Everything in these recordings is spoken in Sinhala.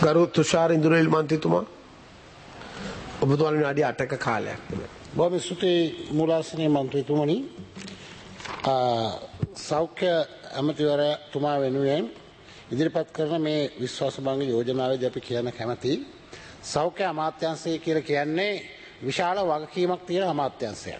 ගරු තුෂාර ඉන්දුරේල් මන්ත්‍රීතුමා ඔබතුමාලට විනාඩි 8ක කාලයක් තිබෙනවා. බොහොම ස්තුතියි මූලාසනීය මන්ත්‍රීතුමනි. සෞඛ්‍ය අමාත්‍යවරයාතුමා වෙනුවෙන් ඉදිරිපත් කරන මේ විශ්වාස භංග යෝජනාවේදී අපි කියන්න කැමතියි. සෞඛ්‍ය අමාත්‍යාංශය කියලා කියන්නේ විශාල වගකීමක් තියෙන අමාත්‍යාංශයක්.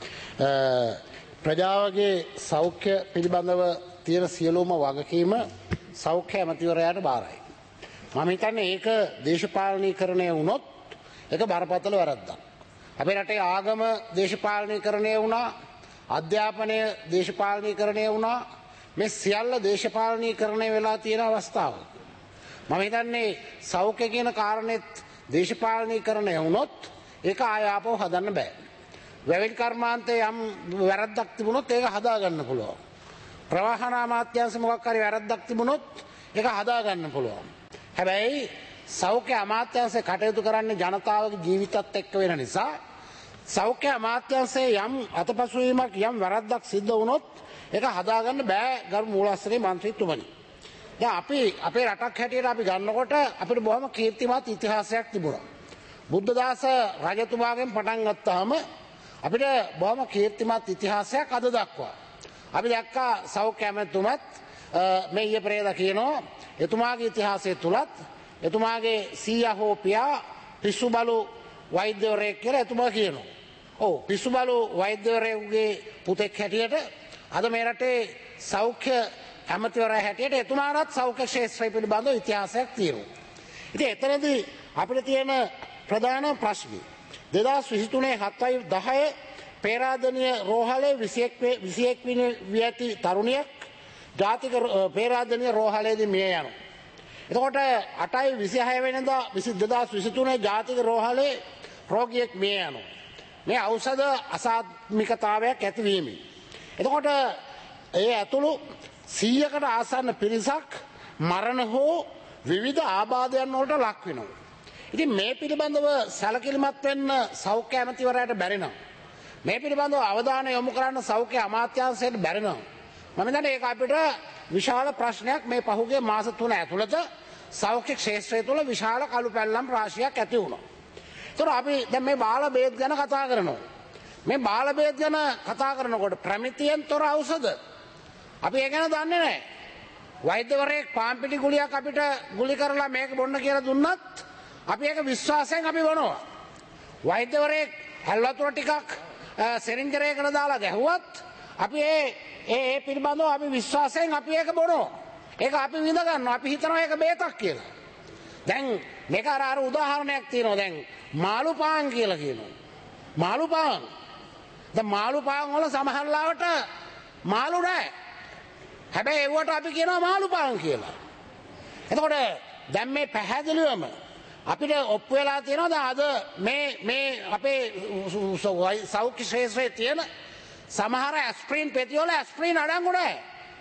ප්‍රජාවගේ සෞඛ්‍ය පිළිබඳව තියෙන සියලුම වගකීම සෞඛ්‍ය අමාත්‍යවරයාට බාරයි. මම හිතන්නේ ඒක දේශපාලනීකරණය වුණොත් ඒක බරපතල වැරද්දක්. අපේ රටේ ආගම දේශපාලනීකරණය වුණා, අධ්‍යාපනය දේශපාලනීකරණය වුණා. මේ සියල්ල දේශපාලනීකරණය වෙලා තියෙන අවස්ථාවක්. මම හිතන්නේ සෞඛ්‍ය කියන කාරණෙත් දේශපාලනීකරණය වුණොත් ඒක ආය ආපහු හදන්න බෑ. වැවිලි කර්මාන්තයේ යම් වැරද්දක් තිබුණොත් ඒක හදා ගන්න පුළුවන්. ප්‍රවාහන අමාත්‍යාංශ මොකක් හරි වැරද්දක් තිබුණොත් ඒක හදා ගන්න පුළුවන්. හැබැයි සෞඛ්‍ය අමාත්‍යාංශය කටයුතු කරන්නේ ජනතාවගේ ජීවිතත් එක්ක වෙන නිසා සෞඛ්‍ය අමාත්‍යාංශයේ යම් අතපසුවීමක් යම් වැරද්දක් සිද්ධ වුණොත් ඒක හදාගන්න බෑ ගරු මූලාශ්‍රයේ මන්ත්‍රීතුමනි. දැන් අපි අපේ රටක් හැටියට අපි ගන්නකොට අපිට බොහොම කීර්තිමත් ඉතිහාසයක් තිබුණා. බුද්ධදාස රජතුමාගෙන් පටන් ගත්තාම අපිට බොහොම කීර්තිමත් ඉතිහාසයක් අද දක්වා. අපි දැක්කා සෞඛ්‍ය ඇමතුමත් මේ ඊයේ පෙරේදා කියනවා එතුමාගේ ඉතිහාසය තුලත් එතුමාගේ සීයා හෝ පියා පිස්සුබලු වෛද්‍යවරයෙක් කියලා එතුමා කියනවා. ඔව් පිස්සුබලු වෛද්‍යවරයෙකුගේ පුතෙක් හැටියට අද මේ රටේ සෞඛ්‍ය ඇමතිවරයා හැටියට එතුමාටත් සෞඛ්‍ය ක්ෂේත්‍රය පිළිබඳව ඉතිහාසයක් තියෙනවා. ඉතින් එතනදී අපිට තියෙන ප්‍රධාන ප්‍රශ්නේ 2023 7/10 පේරාදෙණිය රෝහලේ 21 වෙනි වියති තරුණියක් ජාතික පේරාදෙණිය රෝහලේදී මිය යනවා. එතකොට 8/26 වෙනිදා 2023 ජාතික රෝහලේ රෝගියෙක් මිය යනවා. මේ ඖෂධ අසාත්මිකතාවයක් ඇතිවීමෙන්. එතකොට ඒ ඇතුළු 100කට ආසන්න පිරිසක් මරණ හෝ විවිධ ආබාධයන් වලට ලක් වෙනවා. ඉතින් මේ පිළිබඳව සැලකිලිමත් වෙන්න සෞඛ්‍ය ඇමතිවරයාට බැරි නම් මේ පිළිබඳව අවධානය යොමු කරන්න සෞඛ්‍ය අමාත්‍යාංශයට බැරි නම් මම හිතන්නේ ඒක අපිට විශාල ප්‍රශ්නයක් මේ පහුගිය මාස 3 ඇතුළත සෞඛ්‍ය ක්ෂේත්‍රය තුළ විශාල කළු පැල්ලම් රාශියක් ඇති වුණා. ඒතර අපි දැන් මේ බාල බේත් ගැන කතා කරනවා. මේ බාල බේත් ගැන කතා කරනකොට ප්‍රමිතියෙන් තොර ඖෂධ අපි ඒ ගැන දන්නේ නැහැ. වෛද්‍යවරයෙක් පාම්පිටි ගුලියක් අපිට ගුලි කරලා මේක බොන්න කියලා දුන්නත් අපි ඒක විශ්වාසයෙන් අපි බොනවා. වෛද්‍යවරයෙක් හැල් වතුර ටිකක් සිරින්ජරයකට දාලා ගැහුවත් අපි ඒ පිළිබඳව අපි විශ්වාසයෙන් අපි ඒක බොනවා. ඒක අපි විඳ ගන්නවා. අපි හිතනවා ඒක බේතක් කියලා. දැන් මේක අර උදාහරණයක් තියෙනවා. දැන් මාළු පාන් කියලා කියනවා. මාළු පාන්. දැන් මාළු පාන් වල සමහර ලාවට මාළු නැහැ. හැබැයි ඒවට අපි කියනවා මාළු පාන් කියලා. එතකොට දැන් මේ පැහැදිලිවම අපිට ඔප්පු වෙලා තියෙනවා දැන් අද මේ අපේ සෞඛ්‍ය ක්ෂේත්‍රයේ තියෙන සමහර ඇස්ප්‍රින් පෙතිවල ඇස්ප්‍රින් අඩංගු නැහැ.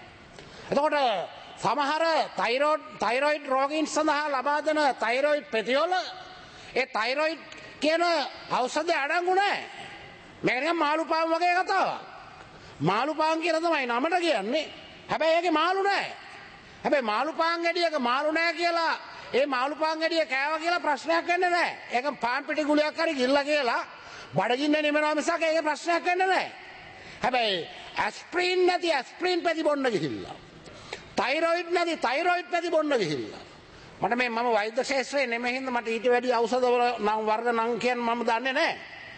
එතකොට සමහර තයිරොයිඩ් රෝගීන් සඳහා ලබා දෙන තයිරොයිඩ් පෙතිවල ඒ තයිරොයිඩ් කියන ඖෂධය අඩංගු නැහැ. මේක නිකන් මාළු පාන් වගේ කතාවක්. මාළු පාන් කියලා තමයි නමට කියන්නේ. හැබැයි ඒකේ මාළු නැහැ. හැබැයි මාළු පාන් ගෙඩියක මාළු නැහැ කියලා ඒ මාළු පාන් ගෙඩිය කෑවා කියලා ප්‍රශ්නයක් වෙන්නේ නැහැ. ඒක පාන් පිටි ගුලියක් හරි ගිල්ලා කියලා බඩගින්න නෙමෙනවා මිසක් ඒකේ ප්‍රශ්නයක් වෙන්නේ නැහැ. හැබැයි ඇස්ප්‍රින් නැති ඇස්ප්‍රින් පැති බොන්න ගිහිල්ලා තයිරොයිඩ් නැති තයිරොයිඩ් පැති බොන්න ගිහිල්ලා මට මේ මම වෛද්‍ය ශාස්ත්‍රයේ නෙමෙයි හින්දා මට ඊට වැඩි ඖෂධ වල නම් වර්ග නම් කියන්නේ මම දන්නේ නැහැ.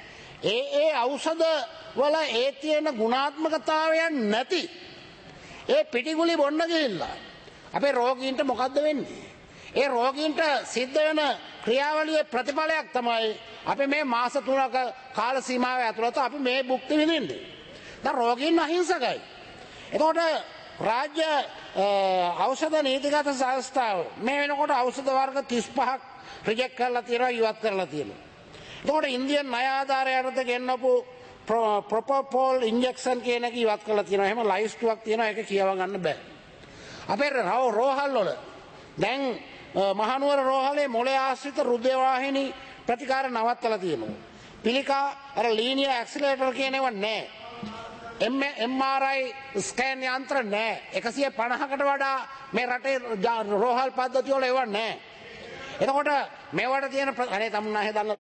ඒ ඖෂධ වල ඒ තියෙන ගුණාත්මකතාවයන් නැති ඒ පිටිගුලි බොන්න ගිහිල්ලා අපේ රෝගීන්ට මොකද්ද වෙන්නේ? ඒ රෝගීන්ට සිද්ධ වෙන ක්‍රියාවලියේ ප්‍රතිඵලයක් තමයි අපි මේ මාස 3ක කාල සීමාව ඇතුළත අපි මේ භුක්ති විඳින්නේ. දැන් රෝගීන් අහිංසකයි. එතකොට රාජ්‍ය ඖෂධ නීතිගත සංස්ථාව මේ වෙනකොට ඖෂධ වර්ග 35ක් රිජෙක්ට් කරලා තියෙනවා, ඉවත් කරලා තියෙනවා. එතකොට ඉන්දියන් ණය ආධාරය යටතේ ගෙන්නපු ප්‍රොපෝපෝල් ඉන්ජෙක්ෂන් කියන එක ඉවත් කරලා තියෙනවා. එහෙම ලයිස්ට්ුවක් තියෙනවා, ඒක කියව ගන්න බෑ. අපේ රෝහල් වල දැන් මහනුවර රෝහලේ මොළේ ආශ්‍රිත රුධිර වාහිනී ප්‍රතිකාර නවත්තලා තියෙනවා. පිළිකා අර ලීනියර් ඇක්සිලරේටර් කියන ඒවා නැහැ. MRI ස්කෑන් යන්ත්‍ර නැහැ. 150කට වඩා මේ රටේ රෝහල් පද්ධතිය වල ඒවා නැහැ. එතකොට මේවට තියෙන අනේ තමුන්නාහේ දන්න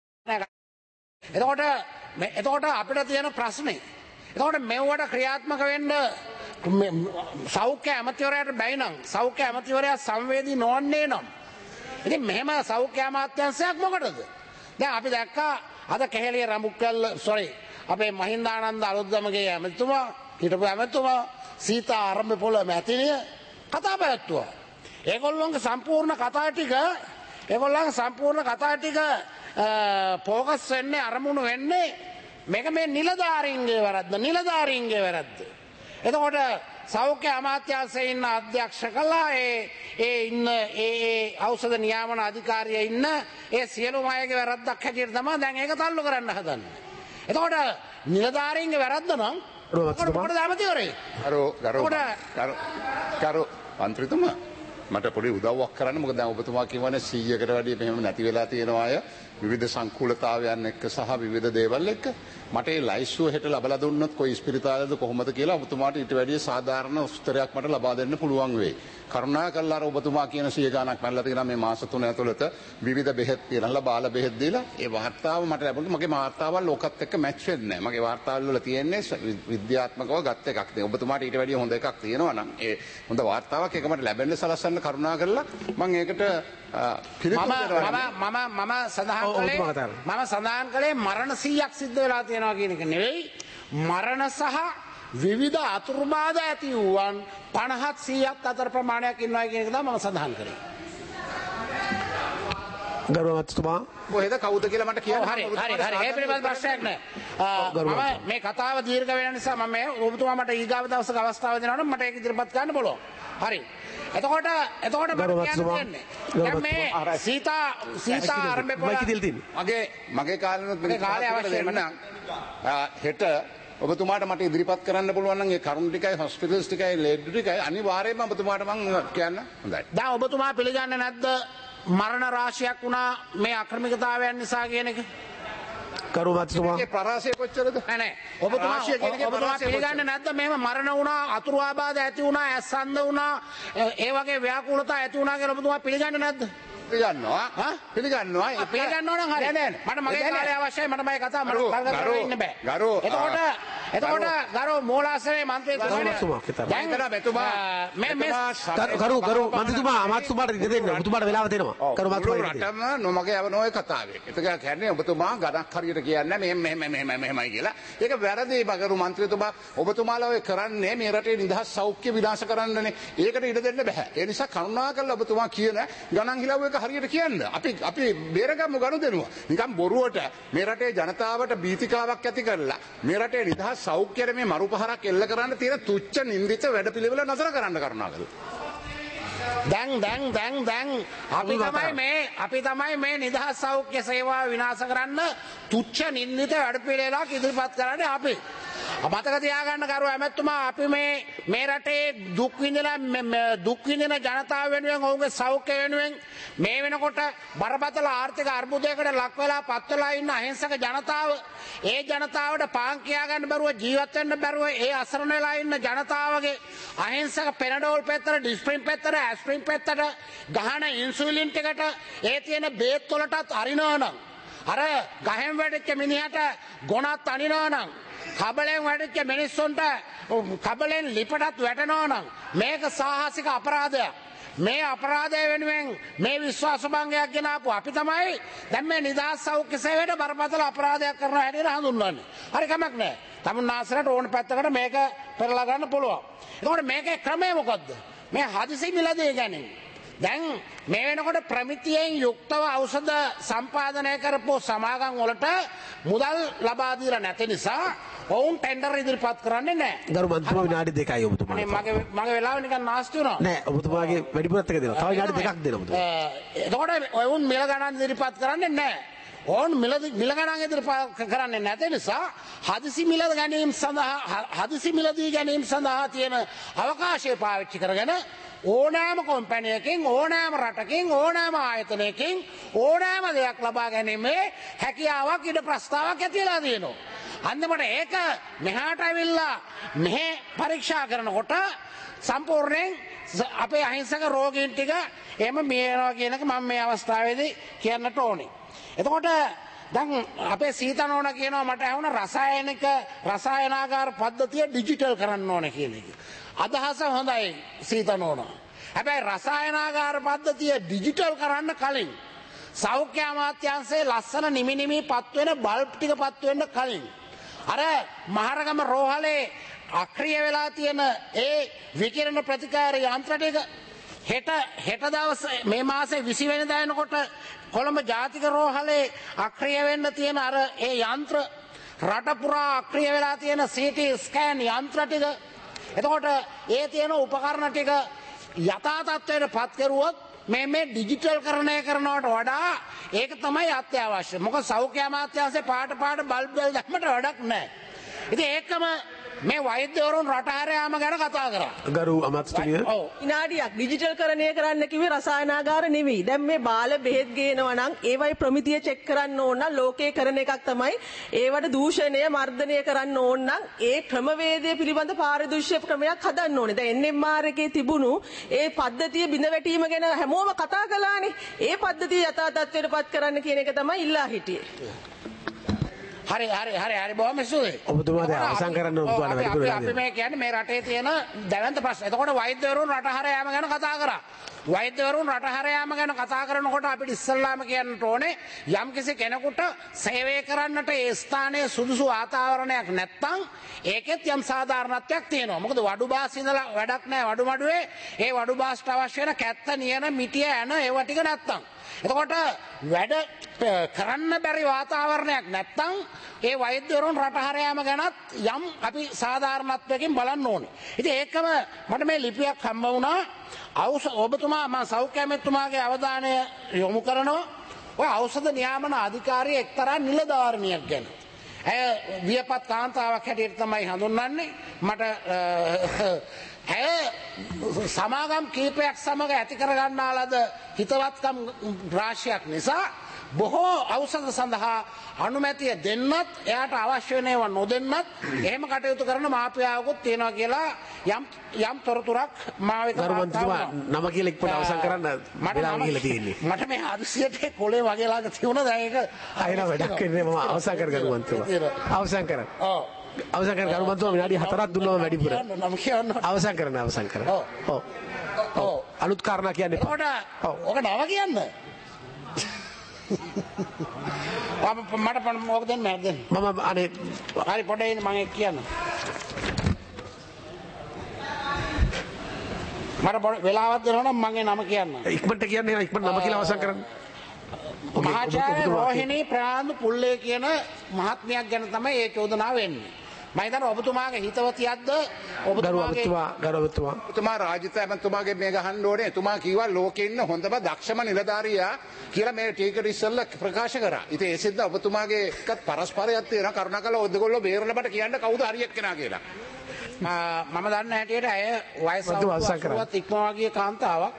එතකොට අපිට තියෙන ප්‍රශ්නේ එතකොට මෙවට ක්‍රියාත්මක වෙන්න සෞඛ්‍ය ඇමතිවරයාට බැයි නම් සෞඛ්‍ය ඇමතිවරයා සංවේදී නොවන්නේ නම් ඉතින් මෙහෙම සෞඛ්‍ය අමාත්‍යාංශයක් මොකටද? දැන් අපි දැක්කා අද කෙහෙලිය රඹුක්කල් අපේ මහින්දානන්ද අලුත්ගමගේ ඇමතිතුමා හිටපු ඇමතිතුමා සීතා ආරම්භපොළ මැතිණිය කතා පැවැත්තුවා. ඒගොල්ලන්ගේ සම්පූර්ණ කතා ටික ફોකස් වෙන්නේ අරමුණු වෙන්නේ මේක මේ නිලධාරීන්ගේ වැරද්ද. එතකොට සෞඛ්‍ය අමාත්‍යාංශයේ ඉන්න අධ්‍යක්ෂ කළා ඒ ඖෂධ නියාමන අධිකාරිය ඉන්න ඒ සියලුම අයගේ වැරද්දක් හැටියට තමයි දැන් ඒක තල්ලු කරන්න හදන්නේ. එතකොට නිලධාරීන්ගේ වැරද්ද නම් මොකටද ඇමතිවරේ? කරු මන්ත්‍රීතුමා මට පොඩි උදව්වක් කරන්න. මොකද දැන් ඔබතුමා කියවනේ 100කට වැඩිය මෙහෙම නැති වෙලා තියෙනවා අය විවිධ සංකූලතාවයන් එක්ක සහ විවිධ දේවල් එක්ක මට ඒ ලයිස්තුව හෙට ලබලා දුන්නොත් කොයි ස්පිරිතාලද කොහොමද කියලා ඔබතුමාට ඊට වැඩිය සාධාරණ උත්තරයක් මට ලබා දෙන්න පුළුවන් වෙයි. කරුණාකරලා අර ඔබතුමා කියන 100 ගණක් මැල්ලා තියෙනවා මේ මාස 3 ඇතුළත විවිධ බෙහෙත් තියනලා බාල බෙහෙත් දීලා ඒ වාර්තාව මට ලැබුණා. මගේ වාර්තාවල් ලෝකත් එක්ක මැච් වෙන්නේ නැහැ. මගේ වාර්තාවල් වල තියෙන්නේ විද්‍යාත්මකව ගත් එකක්. ඔබතුමාට ඊට වැඩිය හොඳ එකක් තියෙනවා නම් ඒ හොඳ වාර්තාවක් එක මට ලැබෙන්න සලස්වන්න කරුණාකරලා මම ඒකට මම සඳහන් කළේ මරණ 100ක් සිද්ධ වෙලා තියෙනවා කියන එක නෙවෙයි මරණ සහ විවිධ අතුරුබාධ ඇති වූවන් 50ක් 100ක් අතර ප්‍රමාණයක් ඉන්නවා කියන එක තමයි මම සඳහන් කරේ. ගරුමතුමා කොහෙද කවුද කියලා මට කියන්න. හරි ඒ පිළිබඳ ප්‍රශ්නයක් නැහැ. මම මේ කතාව දීර්ඝ වෙන නිසා මම ඔබතුමා මට ඊගාව දවසක අවස්ථාව දෙනවා නම් මට ඒක ඉදිරිපත් කරන්න පුළුවන්. හරි. එතකොට මේ සීතා ආරම්භපොළ මගේ කාලෙනුත් හෙට ඔබතුමාට මට ඉදිරිපත් කරන්න පුළුවන් නම් ඒ කරුණු ටිකයි හොස්පිටල්ස් ටිකයි ලේඩ් ටිකයි අනිවාර්යයෙන්ම ඔබතුමාට මම කියන්න. හොඳයි. දැන් ඔබතුමා පිළිගන්නේ නැද්ද මරණ රාශියක් වුණා මේ අක්‍රමිකතාවයන් නිසා කියන එක? කරුමතුමා පරාසය කොච්චරද? නෑ ඔබතුමා පිළිගන්නේ නැද්ද මේව මරණ වුණා අතුරු ආබාධ ඇති වුණා ඇස් අන්ධ වුණා ඒ වගේ ව්‍යාකූලතා ඇති වුණා කියලා ඔබතුමා පිළිගන්නේ නැද්ද? පිළිගන්නවා පිළිගන්නවා නම් හරි මට මගේ කාලය අවශ්‍යයි මට මේ කතාව මට කරගෙන ඉන්න බෑ. එතකොට ගරු මූලාශ්‍රයේ මන්ත්‍රීතුමා අමාත්‍යතුමාට ඉඩ දෙන්න. ඔබතුමාට වෙලාව දෙනවා. රටම නොමග යවන ඔය කතාවේ. ඒක කියන්නේ ඔබතුමා ගණක් හරියට කියන්නේ මෙහෙමයි කියලා. ඒක වැරදි බගරු මන්ත්‍රීතුමා. ඔබතුමාලා ඔය කරන්නේ මේ රටේ නිදහස් සෞඛ්‍ය විනාශ කරන්නනේ. ඒකට ඉඩ දෙන්න බෑ. ඒ නිසා කරුණාකරලා ඔබතුමා කියන ගණන් හිලව්ව එක හරියට කියන්න. අපි බේරගමු ගනුදෙනුව. නිකන් බොරුවට මේ රටේ ජනතාවට බීතිකාවක් ඇති කරලා මේ රටේ නිදහස් සෞඛ්‍යයට මේ මරුපහරක් එල්ල කරන්න තියෙන තුච්ච නින්දිත වැඩපිළිවෙල නතර කරන්න කරුණාකරලා. දැන් අපි තමයි මේ නිදහස් සෞඛ්‍ය සේවාව විනාශ කරන්න තුච්ච නින්දිත වැඩපිළිවෙලක් ඉදිරිපත් කරන්නේ අපි. මතක තියාගන්න කරු ඇමැතුමා අපි මේ රටේ දුක් විඳින ජනතාව වෙනුවෙන් ඔවුන්ගේ සෞඛ්‍ය වෙනුවෙන් මේ වෙනකොට බරපතල ආර්ථික අර්බුදයකට ලක් වෙලා පත් වෙලා ඉන්න අහිංසක ජනතාව ඒ ජනතාවට පාන් කියා ගන්න බැරුව ජීවත් වෙන්න බැරුව ඒ අසරණ වෙලා ඉන්න ජනතාවගේ අහිංසක පෙනඩෝල් පෙත්තට ඩිස්ප්‍රින් පෙත්තට ඇස්ප්‍රින් පෙත්තට ගහන ඉන්සුලින් ටිකට ඒ තියෙන බේත් වලටත් අරිනවා නම් අර ගහෙන් වැටිච්ච මිනිහට ගොනත් අනිනවා නම් කබලෙන් වැටිච්ච මිනිස්සුන්ට කබලෙන් ලිපටත් වැටෙනවා නම් මේක සාහසික අපරාධයක්. මේ අපරාධය වෙනුවෙන් මේ විශ්වාස භංගයක් ගෙනාපු අපි තමයි දැන් මේ නිදහස් සෞඛ්‍ය සේවයට බරපතල අපරාධයක් කරන හැටියට හඳුන්වන්නේ. හරි කමක් නැහැ. තමුන්නාසලට ඕන පැත්තකට මේක පෙරලා ගන්න පුළුවන්. එතකොට මේකේ ක්‍රමය මොකද්ද? මේ හදිසි මිලදී ගැනීම. දැන් මේ වෙනකොට ප්‍රමිතියෙන් යුක්තව ඖෂධ සම්පාදනය කරපු සමාගම් වලට මුදල් ලබා දීලා නැති නිසා ඔවුන් ටෙන්ඩර් ඉදිරිපත් කරන්නේ නැහැ. ගරු මන්ත්‍රීතුමා විනාඩි 2යි ඔබතුමාට. මගේ වෙලාව නිකන් නාස්ති වුණා. නෑ ඔබතුමාගේ වැඩිපුරත් එක දෙනවා. තව විනාඩි 2ක් දෙනවා ඔබතුමා. එතකොට ඔවුන් මිල ගණන් ඉදිරිපත් කරන්නේ නැහැ. ඔවුන් මිල ගණන් ඉදිරිපත් කරන්නේ නැති නිසා හදිසි මිලදී ගැනීම සඳහා තියෙන අවකාශය පාවිච්චි කරගෙන ඕනෑම කොම්පැනියකින් ඕනෑම රටකින් ඕනෑම ආයතනයකින් ඕනෑම දෙයක් ලබා ගැනීමේ හැකියාවක් ඉඩ ප්‍රස්තාවක් ඇතිලා තියෙනවා. අන්තිමට ඒක මෙහාට ඇවිල්ලා මෙහෙ පරීක්ෂා කරනකොට සම්පූර්ණයෙන් අපේ අහිංසක රෝගීන් ටික එහෙම මිය යනවා කියන එක මම මේ අවස්ථාවේදී කියන්නට ඕනේ. එතකොට දැන් අපේ සීතනෝන කියනවා මට ඇහුණ රසායනාගාර පද්ධතිය ඩිජිටල් කරන්න ඕනේ කියන එක. අදහස හොඳයි සීතනෝන. හැබැයි රසායනාගාර පද්ධතිය ඩිජිටල් කරන්න කලින් සෞඛ්‍ය අමාත්‍යාංශයේ ලස්සන නිමි පත් වෙන බල්බ් ටික පත් වෙන්න කලින් අර මහරගම රෝහලේ අක්‍රිය වෙලා තියෙන ඒ විකිරණ ප්‍රතිකාර යන්ත්‍ර ටික හෙට දවස් මේ මාසේ 20 වෙනිදා එනකොට කොළඹ ජාතික රෝහලේ අක්‍රිය වෙන්න තියෙන අර ඒ යන්ත්‍ර රට පුරා අක්‍රිය වෙලා තියෙන CT ස්කෑන් යන්ත්‍ර ටික එතකොට ඒ තියෙන උපකරණ ටික යථා තත්ත්වයට පත් කරුවොත් මේ ඩිජිටල් කරණය කරනවට වඩා ඒක තමයි අත්‍යවශ්‍ය. මොකද සෞඛ්‍ය අමාත්‍යාංශේ පාට බල්බ් වල දැම්මට වැඩක් නැහැ. ඉතින් ඒකම මේ වෛද්‍යවරුන් රට හැර යාම ගැන කතා කරා. ගරු අමාත්‍යතුමිය. ඔව්. විනාඩියක් ඩිජිටල් කරණය කරන්න කිව්වේ රසායනාගාර නෙවෙයි. දැන් මේ බාල බෙහෙත් ගේනවා නම් ඒවයි ප්‍රමිතිය චෙක් කරන්න ඕන නම් ලෝකේ කරන එකක් තමයි ඒවට දූෂණය මර්ධනය කරන්න ඕන නම් ඒ ක්‍රමවේදය පිළිබඳ පාරිදෘශ්‍ය ක්‍රමයක් හදන්න ඕනේ. දැන් NMR එකේ තිබුණු ඒ පද්ධතිය බිඳ වැටීම ගැන හැමෝම කතා කළානේ. ඒ පද්ධතිය යථා තත්ත්වයට පත් කරන්න කියන එක තමයි ඉල්ලා හිටියේ. හරි බොහොම ස්තුතියි. ඔබතුමා දැන් අවසන් කරන්න ඔබතුමාලා වැඩි කරලා අපි මේ කියන්නේ මේ රටේ තියෙන දැවැන්ත ප්‍රශ්න. එතකොට වෛද්‍යවරුන් රට හැර යාම ගැන කතා කරා. වෛද්‍යවරුන් රට හැර යාම ගැන කතා කරනකොට අපිට ඉස්සල්ලාම කියන්නට ඕනේ යම්කිසි කෙනෙකුට සේවය කරන්නට ඒ ස්ථානයේ සුදුසු වාතාවරණයක් නැත්නම් ඒකෙත් යම් සාධාරණත්වයක් තියෙනවා. මොකද වඩුබාස් ඉඳලා වැඩක් නැහැ වඩුමඩුවේ ඒ වඩුබාස්ට අවශ්‍ය වෙන කැත්ත නියන මිටිය ඇන ඒව ටික නැත්නම්. එතකොට වැඩ කරන්න බැරි වාතාවරණයක් නැත්නම් ඒ වෛද්‍යවරුන් රට හැර යාම ගැනත් යම් අපි සාධාරණත්වයකින් බලන්න ඕනේ. ඉතින් ඒකම මට මේ ලිපියක් හම්බ වුණා. ඔබතුමා මම සෞඛ්‍ය අමාත්‍යතුමාගේ අවධානය යොමු කරනවා. ඔය ඖෂධ නියාමන අධිකාරිය එක්තරා නිලධාරිනියක් ගැන. ඇය වියපත් කාන්තාවක් හැටියට තමයි හඳුන්වන්නේ. මට ඇය සමාගම් කීපයක් සමග ඇති කරගන්නා ලද හිතවත්කම් රාශියක් නිසා බොහෝ ඖෂධ සඳහා අනුමැතිය දෙන්නත් එයාට අවශ්‍ය වෙන ඒවා නොදෙන්නත් එහෙම කටයුතු කරන මාපියාවකුත් තියෙනවා කියලා යම් තොරතුරක් මාව ගරුමන්තුමා නම කියලා ඉක්මනට අවසන් කරන්න වෙලාව කියලා තියෙන්නේ. මට මේ හදිසියට කොලේ වගේ ලාග තියුණා දැන් ඒක අයන වැඩක් වෙන්නේ මම අවසන් කර ගරුමන්තුමා. අවසන් කරන්න. ඔව්. අවසන් කරන ගරුමන්තුමා විනාඩි 4ක් දුන්නම වැඩිපුර. නම කියන්න. අවසන් කරන්න. ඔව්. අලුත් කාරණා කියන්නේ. ඔක නම කියන්න. මට මොකද දෙන්නේ නැද්ද? මම අනේ හරි පොඩ්ඩයි මම ඒක කියන්න. මට වෙලාවක් දෙනවා නම් මගේ නම කියන්න. ඉක්මනට කියන්නේ ඉක්මනට නම කියලා අවසන් කරන්න. මහාචාර්ය රෝහිණී ප්‍රාන්දු පුල්ලේ කියන මහත්මියක් ගැන තමයි ඒ චෝදනාව වෙන්නේ. මම හිතන්නේ ඔබතුමාගේ හිතවතියක්ද ඔබතුමා රාජිත ඇමතුමාගේ මේ ගහන්න ඕනේ. එතුමා කිව්වා ලෝකේ ඉන්න හොඳම දක්ෂම නිලධාරියා කියලා මේ ටීකර් ඉස්සෙල්ලා ප්‍රකාශ කරා. ඉතින් ඒ සිද්ද ඔබතුමාගේ එකත් පරස්පරයක් තියෙනවා. කරුණාකරලා ඔයගොල්ලෝ බේරලා මට කියන්න කවුද හරියක් කෙනා කියලා. මම දන්න හැටියට ඇය වයස අවුරුද්දක් ඉක්මවා ගිය කාන්තාවක්.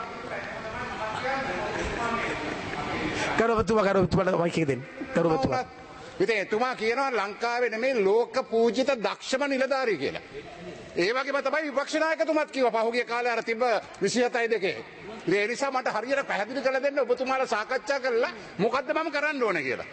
ගරුතුමාට මයික් එක දෙන්න. ගරුතුමා. ඉතින් එතුමා කියනවා ලංකාවේ නෙමෙයි ලෝක පූජිත දක්ෂම නිලධාරී කියලා. ඒ වගේම තමයි විපක්ෂ නායකතුමත් කිව්වා පහුගිය කාලේ අර තිබ්බ 27/2. ඒ නිසා මට හරියට පැහැදිලි කරලා දෙන්න ඔබතුමාලා සාකච්ඡා කරලා මොකද්ද මම කරන්න ඕනේ කියලා.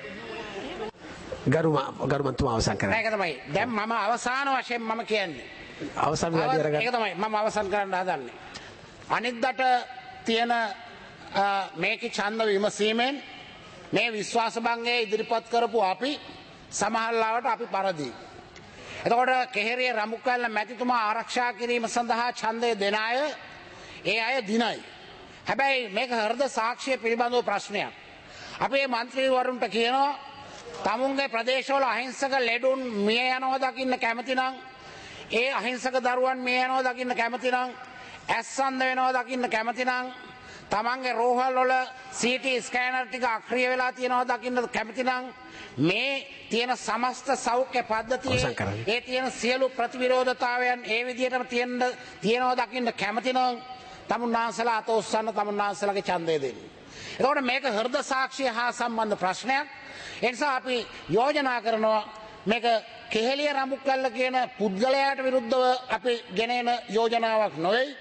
ගරුමන්තුමා අවසන් කරන්න. ඒක තමයි. දැන් මම අවසාන වශයෙන් මම කියන්නේ. අවසන් විනාඩිය අරගන්න. ඒක තමයි මම අවසන් කරන්න හදන්නේ. අනිද්දාට තියෙන මේකේ ඡන්ද විමසීමෙන් මේ විශ්වාස භංගය ඉදිරිපත් කරපු අපි සමහරවිට අපි පරදී. එතකොට කෙහෙරිය රමුකැල්ල මැතිතුමා ආරක්ෂා කිරීම සඳහා ඡන්දය දෙන අය ඒ අය දිනයි. හැබැයි මේක හෘද සාක්ෂිය පිළිබඳව ප්‍රශ්නයක්. අපි මේ മന്ത്രിවරුන්ට කියනවා තමුන්ගේ ප්‍රදේශවල අහිංසක ලෙඩුන් මිය යනවා දකින්න කැමති නම් ඒ අහිංසක දරුවන් මිය යනවා දකින්න කැමති නම් ඇස්සන්ද වෙනවා දකින්න කැමති නම් තමන්ගේ රෝහල් වල CT ස්කෑනර් ටික අක්‍රිය වෙලා තියෙනවා දකින්න කැමති නම් මේ තියෙන සමස්ත සෞඛ්‍ය පද්ධතියේ ඒ තියෙන සියලු ප්‍රතිවිරෝධතාවයන් ඒ විදිහටම තියෙනවා දකින්න කැමති නම් තමුන්නාන්සලා අත උස්සන්න තමුන්නාන්සලාගේ ඡන්දය දෙන්න. එතකොට මේක හෘද සාක්ෂිය හා සම්බන්ධ ප්‍රශ්නයක්. ඒ නිසා අපි යෝජනා කරනවා මේක කෙහෙලිය රමුකැල්ල කියන පුද්ගලයාට විරුද්ධව අපි ගෙනෙන යෝජනාවක් නොවේ.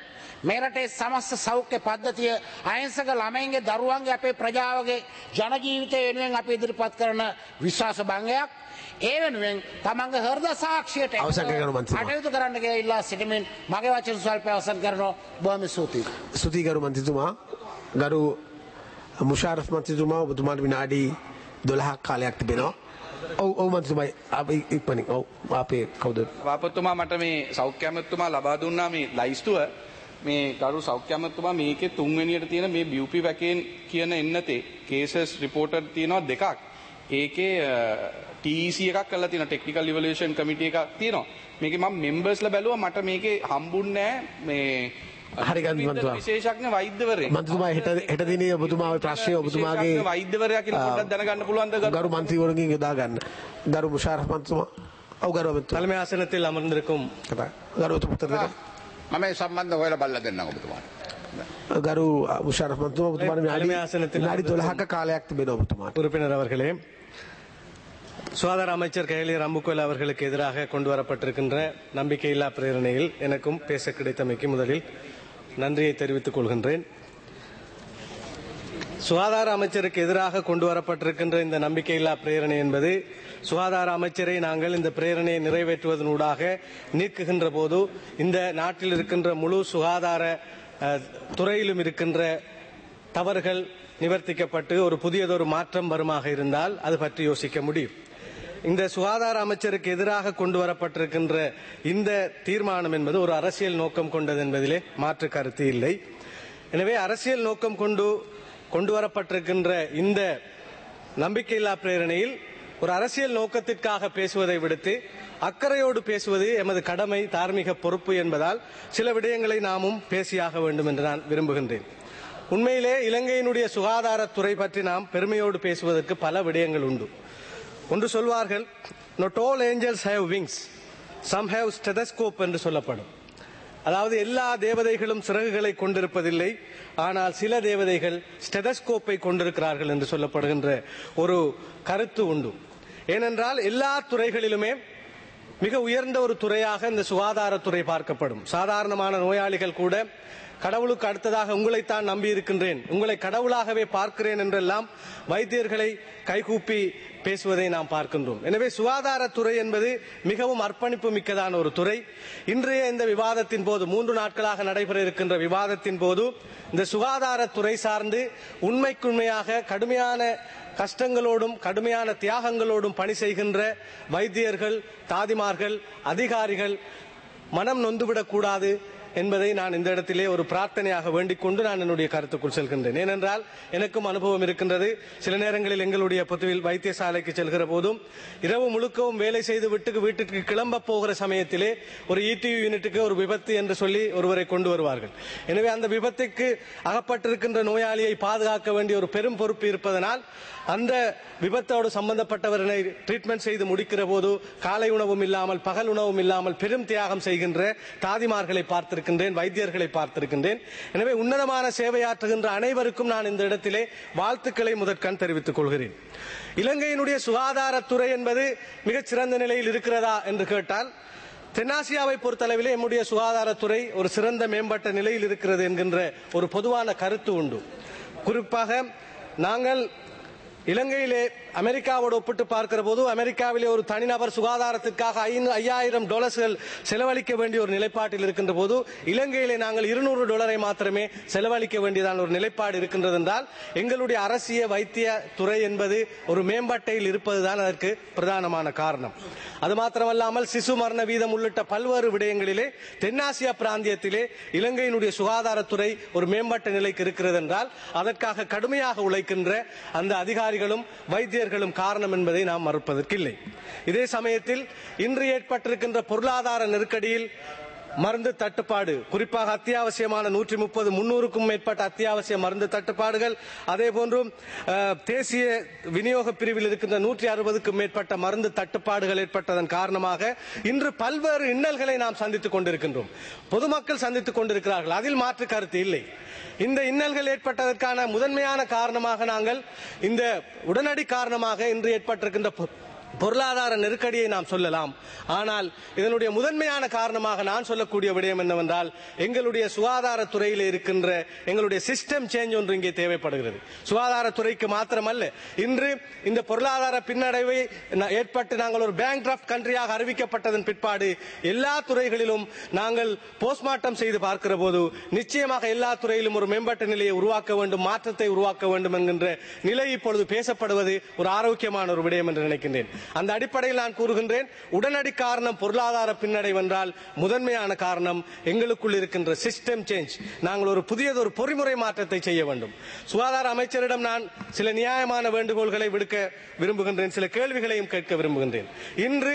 මේ රටේ සමස්ත සෞඛ්‍ය පද්ධතිය අහිංසක ළමයින්ගේ දරුවන්ගේ අපේ ප්‍රජාවගේ ජන ජීවිතය වෙනුවෙන් අපි ඉදිරිපත් කරන විශ්වාස භංගයක් ඒ වෙනුවෙන් තමන්ගේ හෘද සාක්ෂියට කටයුතු කරන්න කියලා ඉල්ලා සිටිමින් මගේ වචන ස්වල්ප අවසන් කරනවා. බොහොම ස්තුතියි. ස්තුතියි ගරු මන්ත්‍රීතුමා. ගරු මුෂාරෆ් මන්ත්‍රීතුමා ඔබතුමාට විනාඩි 12ක් කාලයක් තිබෙනවා. ඔව් මන්ත්‍රීතුමා ඉක්මනින් ඔව් අපේ කවුද වාපතුමා මට මේ සෞඛ්‍ය අමාත්‍යතුමා ලබා දුන්නා මේ ලයිස්තුව මේ ගරු සෞඛ්‍ය අමාත්‍යතුමා මේකේ තුන්වෙනියට තියෙන මේ BUP වැකේන් කියන එන්නතේ කේසස් රිපෝටර් තියෙනවා දෙකක්. ඒකේ TEC එකක් කරලා තියෙනවා ටෙක්නිකල් ඉවලුවේෂන් කමිටි එකක් තියෙනවා. මේකේ මම මෙම්බර්ස්ලා බැලුවා මට මේකේ හම්බුන්නේ නැහැ මේ හරි ගන්න මන්ත්‍රීතුමා විශේෂඥ වෛද්‍යවරයෙක්. මන්ත්‍රීතුමා හෙට දිනේ ඔබතුමාගේ ප්‍රශ්නේ ඔබතුමාගේ වෛද්‍යවරයා කියලා පොඩ්ඩක් දැනගන්න පුළුවන්ද ගරු මන්ත්‍රීවරුන්ගෙන් යොදා ගන්න. ගරු මුෂාරෆ් මන්ත්‍රීතුමා. ඔව් ගරු මන්ත්‍රී. தலைமை ஆசனத்தில் அமர்ந்திருக்கும் ගරු උත්තර දෙන්න. මම මේ සම්බන්ධව හොයලා බලලා දෙන්නම් ඔබතුමාට. ගරු මුෂාරෆ් මන්ත්‍රීතුමා ඔබතුමාට විනාඩි 12ක කාලයක් තිබෙනවා ඔබතුමාට. உறுப்பினர் அவர்களே, சுகாதார அமைச்சர் கையிலே ரம்புகோல் அவர்களுக்கு எதிராக கொண்டு வரப்பட்டிருக்கின்ற நம்பிக்கையில்லா பிரேரணையில் எனக்கும் பேச கிடைத்தமைக்கு முதலில் நன்றியை தெரிவித்துக் கொள்கின்றேன். சுகாதார அமைச்சருக்கு எதிராக கொண்டு வரப்பட்டிருக்கின்ற இந்த நம்பிக்கையில்லா பிரேரணை என்பது சுகாதார அமைச்சரை நாங்கள் இந்த பிரேரணையை நிறைவேற்றுவதனூடாக நீக்குகின்ற போது இந்த நாட்டில் இருக்கின்ற முழு சுகாதார துறையிலும் இருக்கின்ற தவறுகள் நிவர்த்திக்கப்பட்டு ஒரு புதியதொரு மாற்றம் வருமாக இருந்தால் அது பற்றி யோசிக்க முடியும். இந்த சுகாதார அமைச்சருக்கு எதிராக கொண்டு வரப்பட்டிருக்கின்ற இந்த தீர்மானம் என்பது ஒரு அரசியல் நோக்கம் கொண்டது என்பதிலே மாற்று கருத்து இல்லை. எனவே அரசியல் நோக்கம் கொண்டு வரப்பட்டிருக்கின்ற இந்த நம்பிக்கையில்லா பிரேரணையில் ஒரு அரசியல் நோக்கத்திற்காக பேசுவதை விடுத்து அக்கறையோடு பேசுவது எமது கடமை, தார்மீக பொறுப்பு என்பதால் சில விடயங்களை நாமும் பேசியாக வேண்டும் என்று நான் விரும்புகின்றேன். உண்மையிலே இலங்கையினுடைய சுகாதாரத்துறை பற்றி நாம் பெருமையோடு பேசுவதற்கு பல விடயங்கள் உண்டு. ஒன்று சொல்வார்கள், not all angels have wings, some have stethoscope என்று சொல்லப்படும். அதாவது எல்லா தேவதைகளும் சிறகுகளை கொண்டிருப்பதில்லை, ஆனால் சில தேவதைகள் ஸ்டெதஸ்கோப்பை கொண்டிருக்கிறார்கள் என்று சொல்லப்படுகின்ற ஒரு கருத்து உண்டு. ஏனென்றால் எல்லா துறைகளிலுமே மிக உயர்ந்த ஒரு துறையாக இந்த சுகாதாரத்துறை பார்க்கப்படும். சாதாரணமான நோயாளிகள் கூட கடவுளுக்கு அடுத்ததாக உங்களைத்தான் நம்பி இருக்கின்றேன், உங்களை கடவுளாகவே பார்க்கிறேன் என்றெல்லாம் வைத்தியர்களை கைகூப்பி பேசுவதை நாம் பார்க்கின்றோம். எனவே சுகாதாரத்துறை என்பது மிகவும் அர்ப்பணிப்பு மிக்கதான ஒரு துறை. இன்றைய இந்த விவாதத்தின் போது 3 நாட்களாக நடைபெற இருக்கின்ற விவாதத்தின் போது இந்த சுகாதாரத்துறை சார்ந்து உண்மைக்குண்மையாக கடுமையான கஷ்டங்களோடும் கடுமையான தியாகங்களோடும் பணி செய்கின்ற வைத்தியர்கள், தாதிமார்கள், அதிகாரிகள் மனம் நொந்துவிடக் கூடாது என்பதை நான் இந்த இடத்திலே ஒரு பிரார்த்தனையாக வேண்டிக் கொண்டு நான் என்னுடைய கருத்துக்குள் செல்கின்றேன். ஏனென்றால் எனக்கும் அனுபவம் இருக்கின்றது. சில நேரங்களில் எங்களுடைய பொதுவில் வைத்தியசாலைக்கு செல்கிற போதும் இரவு முழுக்கவும் வேலை செய்து வீட்டுக்கு கிளம்ப போகிற சமயத்திலே ஒரு ETU யூனிட்டுக்கு ஒரு விபத்து என்று சொல்லி ஒருவரை கொண்டு வருவார்கள். எனவே அந்த விபத்துக்கு அகப்பட்டிருக்கின்ற நோயாளியை பாதுகாக்க வேண்டிய ஒரு பெரும் பொறுப்பு இருப்பதனால் அந்த விபத்தோடு சம்பந்தப்பட்டவர்களை ட்ரீட்மெண்ட் செய்து முடிக்கிற போது காலை உணவும் இல்லாமல் பகல் உணவும் இல்லாமல் பெரும் தியாகம் செய்கின்ற தாதிமார்களை பார்த்திருக்கின்றேன், வைத்தியர்களை பார்த்திருக்கின்றேன். எனவே உன்னதமான சேவையாற்றுகின்ற அனைவருக்கும் நான் இந்த இடத்திலே வாழ்த்துக்களை முதற்கண் தெரிவித்துக் கொள்கிறேன். இலங்கையினுடைய சுகாதாரத்துறை என்பது மிகச் சிறந்த நிலையில் இருக்கிறதா என்று கேட்டால், தென்னாசியாவை பொறுத்தளவிலே நம்முடைய சுகாதாரத்துறை ஒரு சிறந்த மேம்பட்ட நிலையில் இருக்கிறது என்கின்ற ஒரு பொதுவான கருத்து உண்டு. குறிப்பாக நாங்கள் இலங்கையிலே அமெரிக்காவோடு ஒப்பிட்டு பார்க்கிற போது அமெரிக்காவிலே ஒரு தனிநபர் சுகாதாரத்திற்காக $5,000 செலவழிக்க வேண்டிய ஒரு நிலைப்பாட்டில் இருக்கின்ற போது இலங்கையிலே நாங்கள் $200 மாத்திரமே செலவழிக்க வேண்டியதான ஒரு நிலைப்பாடு இருக்கின்றது என்றால் எங்களுடைய அரசிய வைத்திய துறை என்பது ஒரு மேம்பாட்டில் இருப்பதுதான் அதற்கு பிரதானமான காரணம். அது மாத்திரமல்லாமல் சிசு மரண வீதம் உள்ளிட்ட பல்வேறு விடயங்களிலே தென்னாசியா பிராந்தியத்திலே இலங்கையினுடைய சுகாதாரத்துறை ஒரு மேம்பட்ட நிலைக்கு இருக்கிறது என்றால் அதற்காக கடுமையாக உழைக்கின்ற அந்த அதிகாரிகளும் வைத்தியர்களும் காரணம் என்பதை நாம் மறுப்பதற்கில்லை. இதே சமயத்தில் இன்று ஏற்பட்டிருக்கின்ற பொருளாதார நெருக்கடியில் மருந்து தட்டுப்பாடு, குறிப்பாக அத்தியாவசியமான 130-300க்கும் மேற்பட்ட அத்தியாவசிய மருந்து தட்டுப்பாடுகள், அதே போன்று தேசிய விநியோக பிரிவில் இருக்கின்ற 160க்கும் மேற்பட்ட மருந்து தட்டுப்பாடுகள் ஏற்பட்டதன் காரணமாக இன்று பல்வேறு இன்னல்களை நாம் சந்தித்துக் கொண்டிருக்கின்றோம், பொதுமக்கள் சந்தித்துக் கொண்டிருக்கிறார்கள். அதில் மாற்று கருத்து இல்லை. இந்த இன்னல்கள் ஏற்பட்டதற்கான முதன்மையான காரணமாக நாங்கள் இந்த உடனடி காரணமாக இன்று ஏற்பட்டிருக்கின்ற பொருளாதார நெருக்கடியை நாம் சொல்லலாம். ஆனால் இதனுடைய முதன்மையான காரணமாக நான் சொல்லக்கூடிய விடயம் என்னவென்றால், எங்களுடைய சுகாதாரத்துறையில் இருக்கின்ற எங்களுடைய சிஸ்டம் சேஞ்ச் ஒன்று இங்கே தேவைப்படுகிறது. சுகாதாரத்துறைக்கு மாத்திரமல்ல, இன்று இந்த பொருளாதார பின்னடைவை ஏற்பட்டு நாங்கள் ஒரு பேங்க் டிராஃப்ட் கண்ட்ரியாக அறிவிக்கப்பட்டதன் பிற்பாடு எல்லா துறைகளிலும் நாங்கள் போஸ்ட்மார்ட்டம் செய்து பார்க்கிற போது நிச்சயமாக எல்லா துறையிலும் ஒரு மேம்பட்ட நிலையை உருவாக்க வேண்டும், மாற்றத்தை உருவாக்க வேண்டும் என்கின்ற நிலை இப்பொழுது பேசப்படுவது ஒரு ஆரோக்கியமான ஒரு விடயம் என்று நினைக்கின்றேன். அந்த அடிப்படையில் நான் கூறுகின்றேன், உடனடி காரணம் பொருளாதார பின்னடைவு என்றால் முதன்மையான காரணம் எங்களுக்குள் இருக்கின்ற சிஸ்டம் சேஞ்ச். நாங்கள் ஒரு புதியதொரு பொறிமுறை மாற்றத்தை செய்ய வேண்டும். சுகாதார அமைச்சரிடம் நான் சில நியாயமான வேண்டுகோள்களை விடுக்க விரும்புகின்றேன், சில கேள்விகளையும் கேட்க விரும்புகின்றேன். இன்று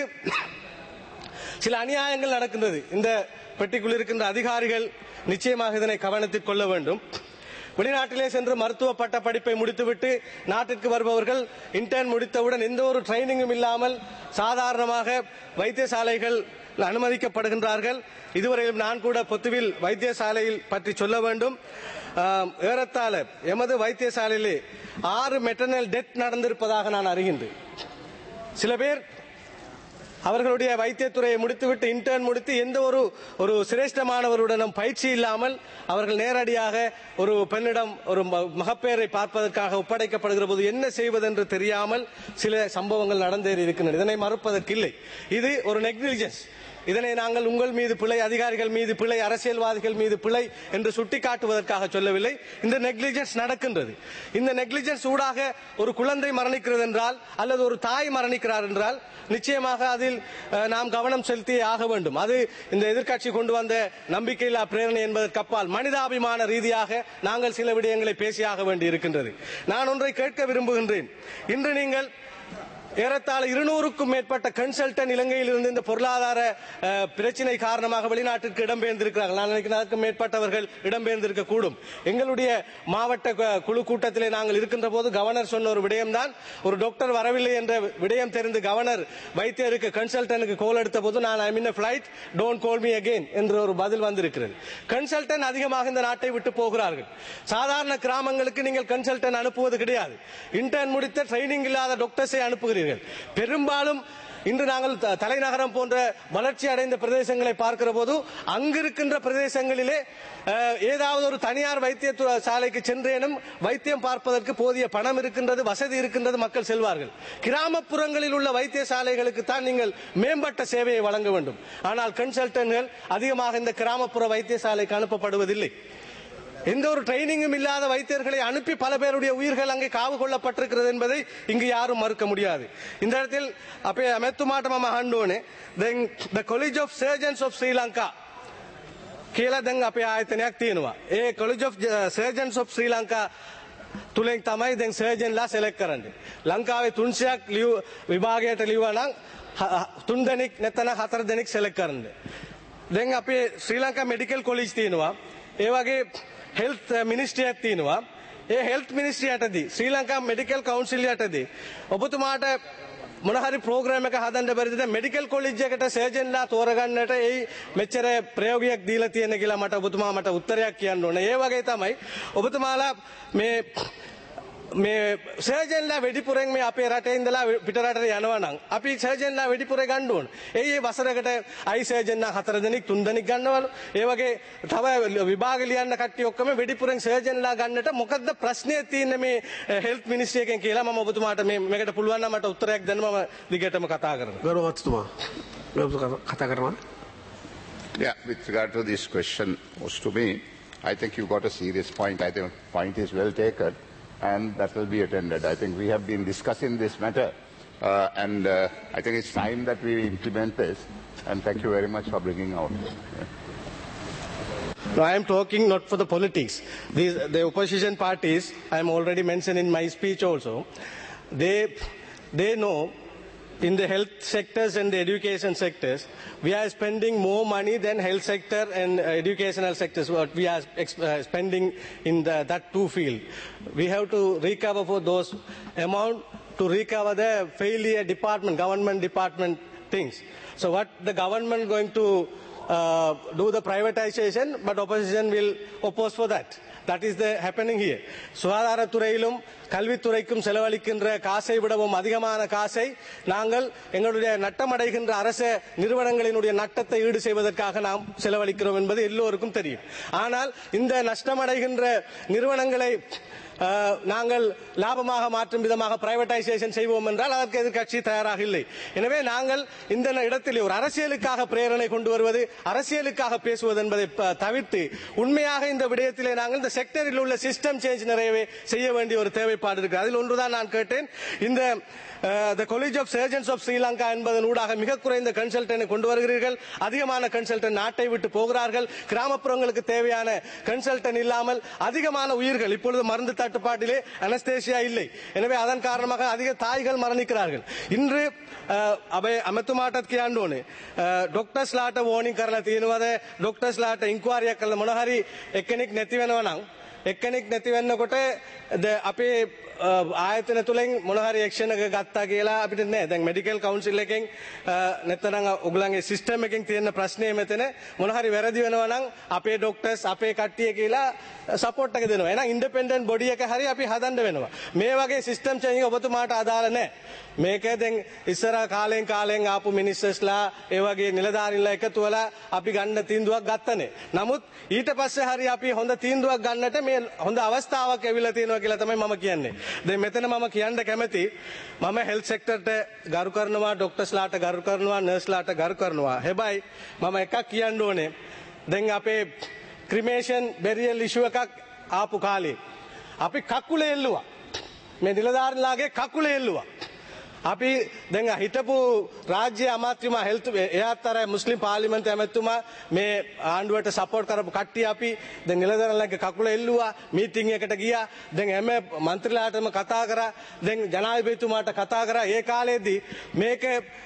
சில அநியாயங்கள் நடக்கின்றது. இந்த பெட்டிக்குள் இருக்கின்ற அதிகாரிகள் நிச்சயமாக இதனை கவனத்தில் கொள்ள வேண்டும். வெளிநாட்டிலே சென்று மருத்துவ பட்ட படிப்பை முடித்துவிட்டு நாட்டிற்கு வருபவர்கள் இன்டர்ன் முடித்தவுடன் எந்த ஒரு ட்ரைனிங்கும் இல்லாமல் சாதாரணமாக வைத்தியசாலைகள் அனுமதிக்கப்படுகின்றார்கள். இதுவரையிலும் நான் கூட பொத்துவில் வைத்தியசாலையில் பற்றி சொல்ல வேண்டும். ஏறத்தாழ எமது வைத்தியசாலையிலே 6 மெட்டர்னல் டெத் நடந்திருப்பதாக நான் அறிகின்றேன். சில பேர் அவர்களுடைய வைத்தியத்துறையை முடித்துவிட்டு இன்டர்ன் முடித்து எந்த ஒரு சிரேஷ்டமானவருடனும் பயிற்சி இல்லாமல் அவர்கள் நேரடியாக ஒரு பெண்ணிடம் ஒரு மகப்பேரை பார்ப்பதற்காக ஒப்படைக்கப்படுகிற போது என்ன செய்வதென்று தெரியாமல் சில சம்பவங்கள் நடந்தேறி இருக்கின்றன. இதனை மறுப்பதற்கில்லை. இது ஒரு நெக்லிஜென்ஸ். இதனை நாங்கள் உங்கள் மீது பிழை, அதிகாரிகள் மீது பிழை, அரசியல்வாதிகள் மீது பிழை என்று சுட்டிக்காட்டுவதற்காக சொல்லவில்லை. இந்த நெக்லிஜென்ஸ் நடக்கின்றது. இந்த நெக்லிஜென்ஸ் ஊடாக ஒரு குழந்தை மரணிக்கிறது என்றால் அல்லது ஒரு தாய் மரணிக்கிறார் என்றால் நிச்சயமாக அதில் நாம் கவனம் செலுத்தியே ஆக வேண்டும். அது இந்த எதிர்க்கட்சி கொண்டு வந்த நம்பிக்கையில்லா பிரேரணை என்பதற்கு அப்பால் மனிதாபிமான ரீதியாக நாங்கள் சில விடயங்களை பேசியாக வேண்டி இருக்கின்றது. நான் ஒன்றை கேட்க விரும்புகின்றேன். இன்று நீங்கள் ஏறத்தாழ 200க்கும் மேற்பட்ட கன்சல்டன்ட் இலங்கையில் இருந்து இந்த பொருளாதார பிரச்சினை காரணமாக வெளிநாட்டிற்கு இடம்பெயர்ந்திருக்கிறார்கள். நான் நினைக்கிறேன் அதற்கு மேற்பட்டவர்கள் இடம்பெயர்ந்திருக்க கூடும். எங்களுடைய மாவட்ட குழு கூட்டத்திலே நாங்கள் இருக்கின்ற போது கவர்னர் சொன்ன ஒரு விடயம்தான், ஒரு டாக்டர் வரவில்லை என்ற விடயம் தெரிந்து கவர்னர் வைத்தியருக்கு கன்சல்டன்ட்டுக்கு கோல் எடுத்த போது நான் I mean flight don't call me again என்ற ஒரு பதில் வந்திருக்கிறது. கன்சல்டன்ட் அதிகமாக இந்த நாட்டை விட்டு போகிறார்கள். சாதாரண கிராமங்களுக்கு நீங்கள் கன்சல்டன்ட் அனுப்புவது கிடையாது. இன்டர்ன் முடித்த ட்ரைனிங் இல்லாத டாக்டர்ஸை அனுப்புகிறீர்கள். பெரும்பாலும் இன்று நாங்கள் தலைநகரம் போன்ற வளர்ச்சி அடைந்த பிரதேசங்களை பார்க்கிற போது அங்கிருக்கின்ற பிரதேசங்களிலே ஏதாவது ஒரு தனியார் வைத்திய சாலைக்கு சென்றேனும் வைத்தியம் பார்ப்பதற்கு போதிய பணம் இருக்கின்றது, வசதி இருக்கின்றது, மக்கள் செல்வார்கள். கிராமப்புறங்களில் உள்ள வைத்தியசாலைகளுக்கு தான் நீங்கள் மேம்பட்ட சேவையை வழங்க வேண்டும். ஆனால் கன்சல்டன்ட்கள் அதிகமாக இந்த கிராமப்புற வைத்தியசாலைக்கு அனுப்பப்படுவதில்லை. எந்த ஒரு ட்ரைனிங்கும் இல்லாத வைத்தியர்களை அனுப்பி பல பேருடைய உயிர்கள் அங்கே காவு கொள்ளப்பட்டிருக்கிறது என்பதை இங்கு யாரும் மறுக்க முடியாது. இந்த இடத்தில் அப்பே அமெத்துமாட்டமா மஹண்டோனே the College of Surgeons of Sri Lanka කියලා දැන් අපේ ආයතනයක් තියෙනවා. ඒ College of Surgeons of Sri Lanka තුලින් තමයි දැන් සර්ජන්ලා සෙලෙක්ට් කරන්නේ. ලංකාවේ 300ක් විභාගයට ලියුවා නම් 3 දෙනෙක් නැත්නම් 4 දෙනෙක් සෙලෙක්ට් කරන්නේ. දැන් අපේ ශ්‍රී ලංකා මෙඩිකල් කොලෙජ් තියෙනවා. ඒ වගේ හෙල්ත් මිනිස්ට්‍රියක් තියෙනවා. ඒ හෙල්ත් මිනිස්ට්‍රිය යටදී ශ්‍රී ලංකා මෙඩිකල් කවුන්සිල් යටදී ඔබතුමාට මොන හරි ප්‍රෝග්‍රෑම් එක හදන්න බැරිද? දැන් මෙඩිකල් කොලෙජ් එකට සර්ජන්ලා තෝරගන්නට ඒ මෙච්චර ප්‍රයෝගයක් දීලා තියෙන කියලා ඔබතුමා මට උත්තරයක් කියන්න ඕනේ. ඒ වගේ තමයි ඔබතුමාලා මේ සර්ජන්ලා වෙඩිපුරෙන් මේ අපේ රටේ ඉඳලා පිටරටට යනවා නම් අපි සර්ජන්ලා වෙඩිපුරේ ගන්න ඕන. ඒ වසරකට අයි සර්ජන්ලා 4 දෙනෙක් 3 දෙනෙක් ගන්නවලු. ඒ වගේ තව විභාග ලියන්න කට්ටිය ඔක්කොම වෙඩිපුරෙන් සර්ජන්ලා ගන්නට මොකද්ද ප්‍රශ්නේ තියෙන්නේ මේ හෙල්ත් මිනිස්ට්‍රි එකෙන් කියලා මම ඔබතුමාට මේකට පුළුවන් නම් මට උත්තරයක් දෙන්න මම දිගටම කතා කරනවා. ගෞරවතුමා කතා කරනවා. Yeah, with regard to this question was to me, I think you got a serious point. I think point is well taken. And that will be attended. I think we have been discussing this matter and I think it's time that we implement this, and thank you very much for bringing out. No, I am talking not for the politics. The opposition parties, I am already mentioned in my speech also, they know in the health sectors and the education sectors, we are spending more money than health sector and educational sectors. What we are spending in that two field. We have to recover for those amount to recover the failure department, government department things. So what the government going to do the privatization, but opposition will oppose for that. that is the happening here. சுகாதாரத்துறையிலும் கல்வித்துறைக்கும் செலவழிக்கின்ற காசை விடவும் அதிகமான காசை நாங்கள் எங்களுடைய நட்டமடைகின்ற அரச நிறுவனங்களினுடைய நட்டத்தை ஈடு செய்வதற்காக நாம் செலவழிக்கிறோம் என்பது எல்லோருக்கும் தெரியும். ஆனால் இந்த நஷ்டமடைகின்ற நிறுவனங்களை நாங்கள் லாபமாக மாற்றும் விதமாக பிரைவேடைசேஷன் செய்வோம் என்றால் அதற்கு எதிர்க்கட்சி தயாராக இல்லை. எனவே நாங்கள் இந்த இடத்தில் ஒரு அரசியலுக்காக பிரேரணை கொண்டு வருவது, அரசியலுக்காக பேசுவது என்பதை தவிர்த்து உண்மையாக இந்த விடயத்திலே நாங்கள் இந்த செக்டரில் உள்ள சிஸ்டம் சேஞ்ச் நிறையவே செய்ய வேண்டிய ஒரு தேவைப்பாடு இருக்கு. அதில் ஒன்றுதான் நான் கேட்டேன், இந்த the College of Surgeons of Sri Lanka என்பதன் ஊடாக மிக குறைந்த கன்சல்டன்ட் கொண்டு வருகிறீர்கள், அதிகமான கன்சல்டன்ட் நாட்டை விட்டு போகிறார்கள், கிராமப்புறங்களுக்கு தேவையான கன்சல்டன்ட் இல்லாமல் அதிகமான உயிர்கள், இப்பொழுது மருந்து தட்டுப்பாட்டிலே அனஸ்தேசியா இல்லை, எனவே அதன் காரணமாக அதிக தாய்கள் மரணிக்கிறார்கள். இன்று අමතුමාටත් කියන්න ඕනේ ඩොක්ටර්ස්ලාට වෝනින් කරලා තියෙනවද, ඩොක්ටර්ස්ලාට ඉන්ක්වයරියක් කළා මොන හරි එක්කෙනෙක් නැති වෙනවා නම් එක්කෙනෙක් නැති වෙන්නකොට අපේ ආයතන තුලින් මොන හරි ඇක්ෂන් එක ගත්තා කියලා අපිට නෑ. දැන් මෙඩිකල් කවුන්සිල් එකෙන් නැත්නම් ඔයගොල්ලන්ගේ සිස්ටම් එකෙන් තියෙන ප්‍රශ්නේ මෙතන මොන හරි වැරදි වෙනවා නම් අපේ ડોක්ටර්ස් අපේ කට්ටිය කියලා සපෝට් එක දෙනවා. එහෙනම් ඉන්ඩිපෙන්ඩන්ට් බොඩි එක හරි අපි හදන්න වෙනවා. මේ වගේ සිස්ටම් චේන්ජ් ඔබතුමාට අදාළ නෑ. මේක දැන් ඉස්සර කාලෙන් ආපු මිනිස්සස්ලා ඒ වගේ නිලධාරීන්ලා එකතු වෙලා අපි ගන්න තීන්දුවක් ගත්තනේ. නමුත් ඊට පස්සේ හරි අපි හොඳ තීන්දුවක් ගන්නට මේ හොඳ අවස්ථාවක් ඇවිල්ලා තියෙනවා කියලා තමයි මම කියන්නේ. දැන් මෙතන මම කියන්න කැමති, මම හෙල්ත් සෙක්ටර්ට ගරු කරනවා, ડોක්ටර්ස්ලාට ගරු කරනවා, නර්ස්ලාට ගරු කරනවා. හැබැයි මම එකක් කියන්න ඕනේ, දැන් අපේ ක්‍රිමේෂන් බෙරියල් ඉෂුව එකක් ආපු කාලේ අපි කකුලේ එල්ලුවා, මේ නිලධාරීන්ලාගේ කකුලේ එල්ලුවා. අපි දැන් හිටපු රාජ්‍ය අමාත්‍යතුමා හෙල්ත් එයාත් අර මුස්ලිම් පාර්ලිමේන්තු ඇමතුමා මේ ආණ්ඩුවට සපෝට් කරපු කට්ටිය අපි දැන් නිලධාරීන්ලාගේ කකුල එල්ලුවා, මීටින් එකට ගියා, දැන් හැම മന്ത്രിලාටම කතා කරා, දැන් ජනාධිපතිතුමාට කතා කරා. ඒ කාලේදී මේක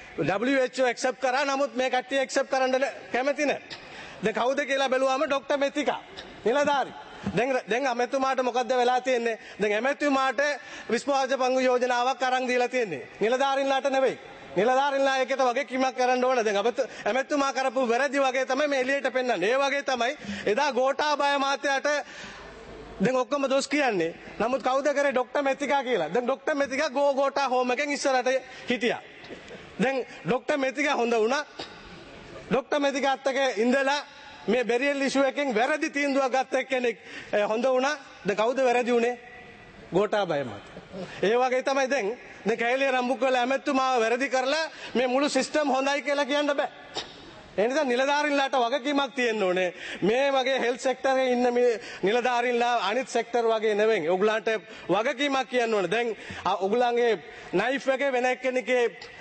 WHO ඇක්සෙප්ට් කරා, නමුත් මේ කට්ටිය ඇක්සෙප්ට් කරන්න කැමති නැහැ. දැන් කවුද කියලා බැලුවාම ડોක්ටර් මෙතිකා නිලධාරී. දැන් අමෙතුමාට මොකද්ද වෙලා තියෙන්නේ? දැන් අමෙතුමාට විශ්වාස පංගු යෝජනාවක් අරන් දීලා තියෙන්නේ, නිලධාරීන්ලාට නෙවෙයි. නිලධාරීන්ලා ඒකට වගේ කිමක් කරන්න ඕන. දැන් අමෙතුමා කරපු වැරදි වගේ තමයි මේ එළියට පෙන්නන්නේ. ඒ වගේ තමයි එදා ගෝඨාභය මහත්තයාට දැන් ඔක්කොම දොස් කියන්නේ. නමුත් කවුද කරේ? ડોක්ටර් මෙතිකා කියලා. දැන් ડોක්ටර් මෙතිකා ගෝඨා හෝම් එකෙන් ඉස්සරහට හිටියා. දැන් ડોක්ටර් මෙතිකා හොඳ වුණා. ડોක්ටර් මෙතිකාත් එක්ක ඉඳලා මේ බෙරියල් ඉෂුව එකෙන් වැරදි තීන්දුවක් ගත්ත කෙනෙක් හොඳ වුණා. දැන් කවුද වැරදි උනේ? ගෝඨාභය මහත්තයා. ඒ වගේ තමයි දැන් කැලේ රම්බුක්වල ඇමතුමාව වැරදි කරලා මේ මුළු සිස්ටම් හොඳයි කියලා කියන්න බෑ. ඒ නිසා නිලධාරීන්ලාට වගකීමක් තියෙන්න ඕනේ. මේ වගේ හෙල්ත් සෙක්ටර් එකේ ඉන්න මේ නිලධාරීන්ලා අනිත් සෙක්ටර් වගේ නෙවෙයි. ඔයගලන්ට වගකීමක් කියන්න ඕනේ. දැන් ඔයගලන්ගේ නයිෆ් එකේ වෙන එක්කෙනෙක්ගේ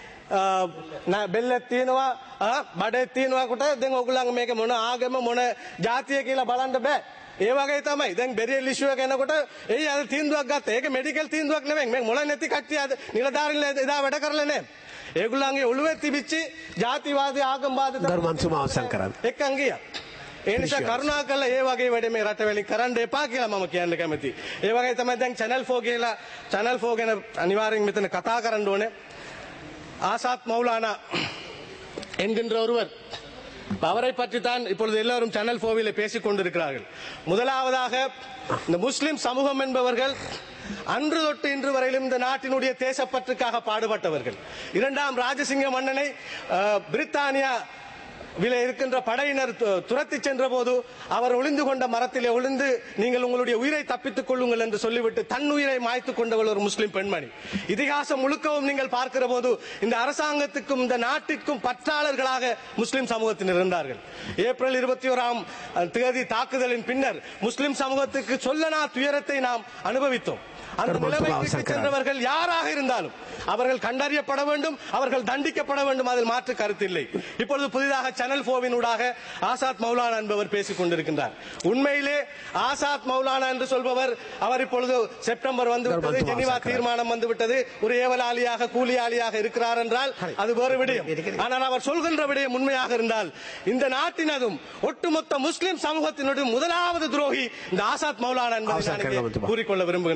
බෙල්ලක් තියෙනවා, බඩේ තියෙනවා කොට දැන් ඔයගොල්ලන් මේක මොන ආගම මොන ජාතිය කියලා බලන්න බෑ. ඒ වගේ තමයි දැන් බෙරියල් ඉෂුව එක එනකොට එයි අර තීන්දුවක් ගත්තා. ඒක මෙඩිකල් තීන්දුවක් නෙවෙයි. මේ මොළ නැති කට්ටිය නිලධාරීන්ලා එදා වැඩ කරලා නැහැ. ඒගොල්ලන්ගේ ඔළුවේ තිබිච්ච ජාතිවාදී ආගම්වාදී ගරු මන්ත්‍රීතුමා අවසන් කරන්න. එක්කන් ගියා. ඒ නිසා කරුණාකරලා ඒ වගේ වැඩ මේ රට වලින් කරන්න එපා කියලා මම කියන්න කැමතියි. ඒ වගේ තමයි දැන් channel 4 කියලා channel 4 ගැන අනිවාර්යෙන් මෙතන කතා කරන්න ඕනේ. ஆசாத் மௌலானா என்கின்ற ஒருவர், அவரை பற்றி தான் இப்பொழுது எல்லாரும் சேனல் 4 பேசிக் கொண்டிருக்கிறார்கள். முதலாவதாக இந்த முஸ்லிம் சமூகம் என்பவர்கள் அன்று தொட்டு இன்று வரையிலும் இந்த நாட்டினுடைய தேசப்பற்றுக்காக பாடுபட்டவர்கள். இரண்டாம் ராஜசிங்க மன்னனை பிரித்தானியா இருக்கின்ற படையினர் துரத்தி சென்ற போது அவர் ஒளிந்து கொண்ட மரத்திலே ஒளிந்து நீங்கள் உங்களுடைய உயிரை தப்பித்துக் கொள்ளுங்கள் என்று சொல்லிவிட்டு தன் உயிரை மாய்த்துக் கொண்டவள் ஒரு முஸ்லிம் பெண்மணி. இதிகாசம் முழுக்கவும் நீங்கள் பார்க்கிற போது இந்த அரசாங்கத்துக்கும் இந்த நாட்டிற்கும் பற்றாளர்களாக முஸ்லிம் சமூகத்தினர் இருந்தார்கள். ஏப்ரல் 21ஆம் தேதி தாக்குதலின் பின்னர் முஸ்லிம் சமூகத்துக்கு சொல்லனா துயரத்தை நாம் அனுபவித்தோம். அந்த நிலைமைக்கு சென்றவர்கள் யாராக இருந்தாலும் அவர்கள் கண்டறியப்பட வேண்டும், அவர்கள் தண்டிக்கப்பட வேண்டும், அதில் மாற்று கருத்தில்லை. இப்பொழுது புதிதாக சேனல் 4 ஊடாக ஆசாத் மௌலானா என்பவர் பேசிக் கொண்டிருக்கின்றார். உண்மையிலே ஆசாத் மௌலானா என்று சொல்பவர் அவர் இப்பொழுது செப்டம்பர் வந்துவிட்டது, ஜெனீவா தீர்மானம் வந்துவிட்டது, ஒரு ஏவலாளியாக கூலியாளியாக இருக்கிறார் என்றால் அது வேறு விடயம். ஆனால் அவர் சொல்கின்ற விடயம் உண்மையாக இருந்தால் இந்த நாட்டினதும் ஒட்டுமொத்த முஸ்லிம் சமூகத்தினுடைய முதலாவது துரோகி இந்த ஆசாத் மௌலானா என்பதை கூறிக்கொள்ள விரும்புகின்றேன்.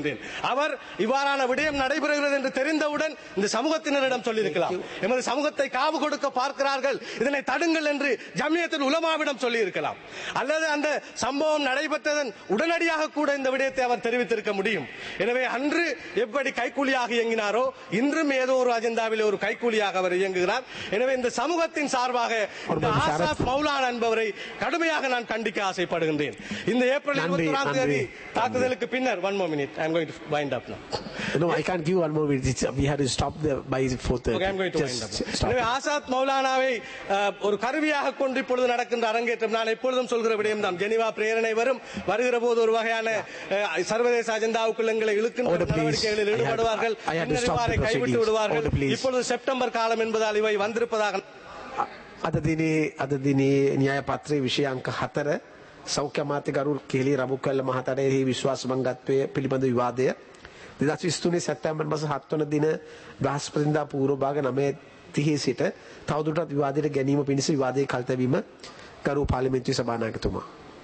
அவர் இவ்வாறான விடயம் நடைபெறுகிறது என்று தெரிந்தவுடன் இந்த சமூகத்தினரிடம் சொல்லியிருக்கலாம். எமது சமூகத்தை காவு கொடுக்க பார்க்கிறார்கள், இதனை தடுங்கள் என்று ஜம்மியத்துல் உலமாவிடம் சொல்லி இருக்கலாம். அல்லது அந்த சம்பவம் நடைபெற்றதன் உடனடியாக கூட இந்த விடயத்தை அவர் தெரிவித்திருக்க முடியும். எனவே அன்று எப்படி கைக்கூலியாக இயங்கினாரோ இன்றும் ஏதோ ஒரு அஜெண்டாவில் ஒரு கைக்கூலியாக அவர் இயங்குகிறார். எனவே இந்த சமூகத்தின் சார்பாக இந்த ஆசாத் மௌலானா என்பவரை கடுமையாக நான் கண்டிக்க ஆசைப்படுகின்றேன். இந்த ஏப்ரல் 21ஆம் தேதி தாக்குதலுக்கு பின்னர் 1 more minute. I am going to wind up now. No, I can't give 1 more minute. We have to stop there by 4:30. Okay, I am going to wind up. எனவே ஆசாத் மௌலானாவை ஒரு கருவியாக கொண்டு இப்பொழுது நடக்கின்ற அரங்கேற்றம் நான் எப்பொழுதும் சொல்கிற விடயம் தான். ஜெனீவா பிரேரணை வருகிற போது ஒரு வகையான சர்வதேச அஜெண்டாவுக்குள் எங்களை இழுக்கின்ற நடவடிக்கைகளில் ஈடுபடுவார்கள், கைவிட்டு விடுவார்கள். இப்பொழுது செப்டம்பர் காலம் என்பதால் இவை வந்திருப்பதாக අද දිනේ න්‍යාය පත්‍රයේ විෂය අංක 4 සෞඛ්‍ය අමාත්‍ය ගරු කෙහෙලි රබුකල්ල මහතාගේ විශ්වාසමංගත්වයේ පිළිබඳ විවාදය 2023 සැප්තැම්බර් මාස 7 වන දින බ්‍රහස්පතින්දා පූර්ව භාග 9:30 සිට තවදුරටත් විවාදයට ගැනීම පිණිස විවාදයේ කල්තැවීම ගරු පාර්ලිමේන්තු සභානායකතුමා.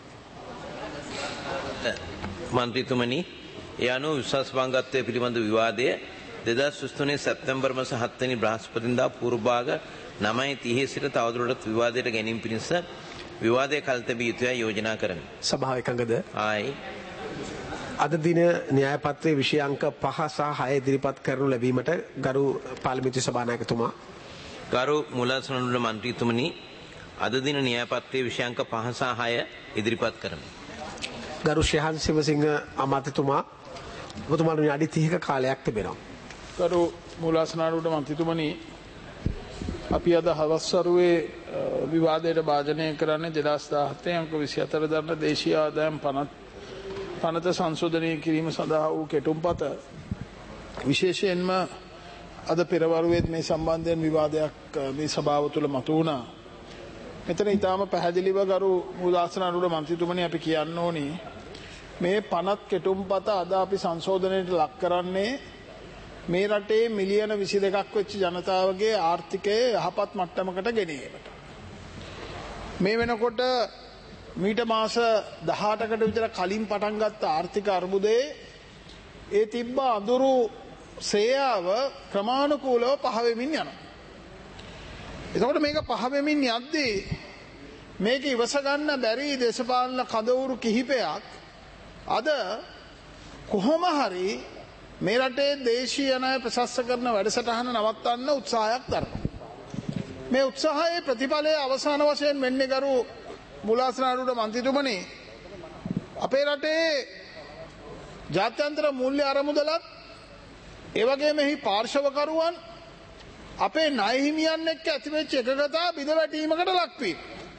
මන්ත්‍රීතුමනි, ඒ අනුව විශ්වාසමංගත්වයේ පිළිබඳ විවාදය 2023 සැප්තැම්බර් මාස 7 වෙනි බ්‍රහස්පතින්දා පූර්ව භාග 9:30 සිට තවදුරටත් විවාදයට ගැනීම පිණිස විවාදය කල්තැබිය යුතුයි යෝජනා කරමි. සභාව එකඟද? ආයි අද දින න්‍යාය පත්‍රයේ විෂය අංක 5 සහ 6 ඉදිරිපත් කරනු ලැබීමට ගරු පාර්ලිමේන්තු සභානායකතුමා. ගරු මුලසනනුල මන්ත්‍රීතුමනි, අද දින න්‍යාය පත්‍රයේ විෂය අංක 5 සහ 6 ඉදිරිපත් කරමි. ගරු ශිහාන් සිවසිංහ අමාත්‍යතුමා, ඔබතුමාට විනාඩි 30ක කාලයක් තිබෙනවා. ගරු මුලසනනුල මන්ත්‍රීතුමනි, අපි අද හවස්වරුවේ විවාදයට භාජනය කරන්නේ 2017 අංක 24 දරන දේශීය ආදායම් පනත සංශෝධනය කිරීම සඳහා වූ කෙටුම්පත. විශේෂයෙන්ම අද පෙරවරුවේත් මේ සම්බන්ධයෙන් විවාදයක් මේ සභාව තුළ මතු වුණා. මෙතන ඊටාම පැහැදිලිව ගරු මුලාසනරුඩ මන්ත්‍රීතුමනි අපි කියන්න ඕනි මේ පනත් කෙටුම්පත අද අපි සංශෝධනයට ලක් කරන්නේ මේ රටේ මිලියන 22ක් වෙච්ච ජනතාවගේ ආර්ථිකය යහපත් මට්ටමකට ගෙනීමට. මේ වෙනකොට මීට මාස 18කට විතර කලින් පටන් ගත්ත ආර්ථික අර්බුදයේ ඒ තිබ්බ අඳුරු සේයාව ක්‍රමානුකූලව පහ වෙමින් යනවා. එතකොට මේක පහ වෙමින් යද්දී මේක ඉවස ගන්න බැරි දේශපාලන කඳවුරු කිහිපයක් අද කොහොම හරි මේ රටේ දේශීය ණය ප්‍රශස්ත කරන වැඩසටහන නවත්තන්න උත්සාහයක් දරනවා. මේ උත්සාහයේ ප්‍රතිඵලය අවසාන වශයෙන් වෙන්නේ ගරු මුලාසනරුඩ මන්ත්‍රීතුමනි, අපේ රටේ ජාත්‍යන්තර මූල්‍ය අරමුදලත් ඒ වගේම එහි පාර්ශවකරුවන් අපේ ණය හිමියන් එක්ක ඇතිවෙච්ච එකගතා බිඳවැටීමකට ලක්වීම.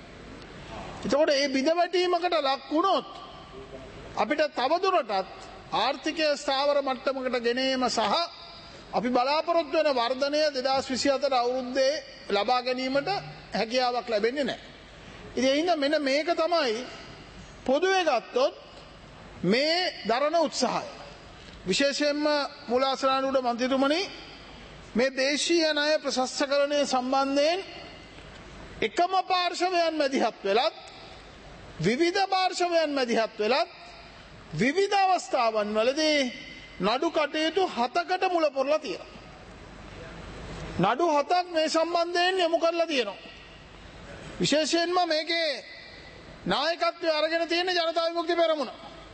එතකොට මේ බිඳවැටීමකට ලක් වුණොත් අපිට තවදුරටත් ආර්ථිකය ස්ථාවර මට්ටමකට ගෙනීම සහ අපි බලාපොරොත්තු වෙන වර්ධනය 2024 අවුරුද්දේ ලබා ගැනීමට හැකියාවක් ලැබෙන්නේ නැහැ. ඉතින් ඒ හින්දා මෙන්න මේක තමයි පොදුවේ ගත්තොත් මේ දරන උත්සාහය. විශේෂයෙන්ම මුලාසනරුඩ මන්ත්‍රීතුමනි, මේ දේශීය ණය ප්‍රශස්තකරණය සම්බන්ධයෙන් එකම පාර්ශවයන් මැදිහත් වෙලත් විවිධ පාර්ශවයන් මැදිහත් වෙලත් විවිධ අවස්ථාවන් වලදී නඩු කටයුතු 7කට මුල පුරලා තියෙනවා. නඩු 7ක් මේ සම්බන්ධයෙන් යොමු කරලා තියෙනවා. විශේෂයෙන්ම මේකේ නායකත්වය අරගෙන තියෙන ජනතා විමුක්ති පෙරමුණ.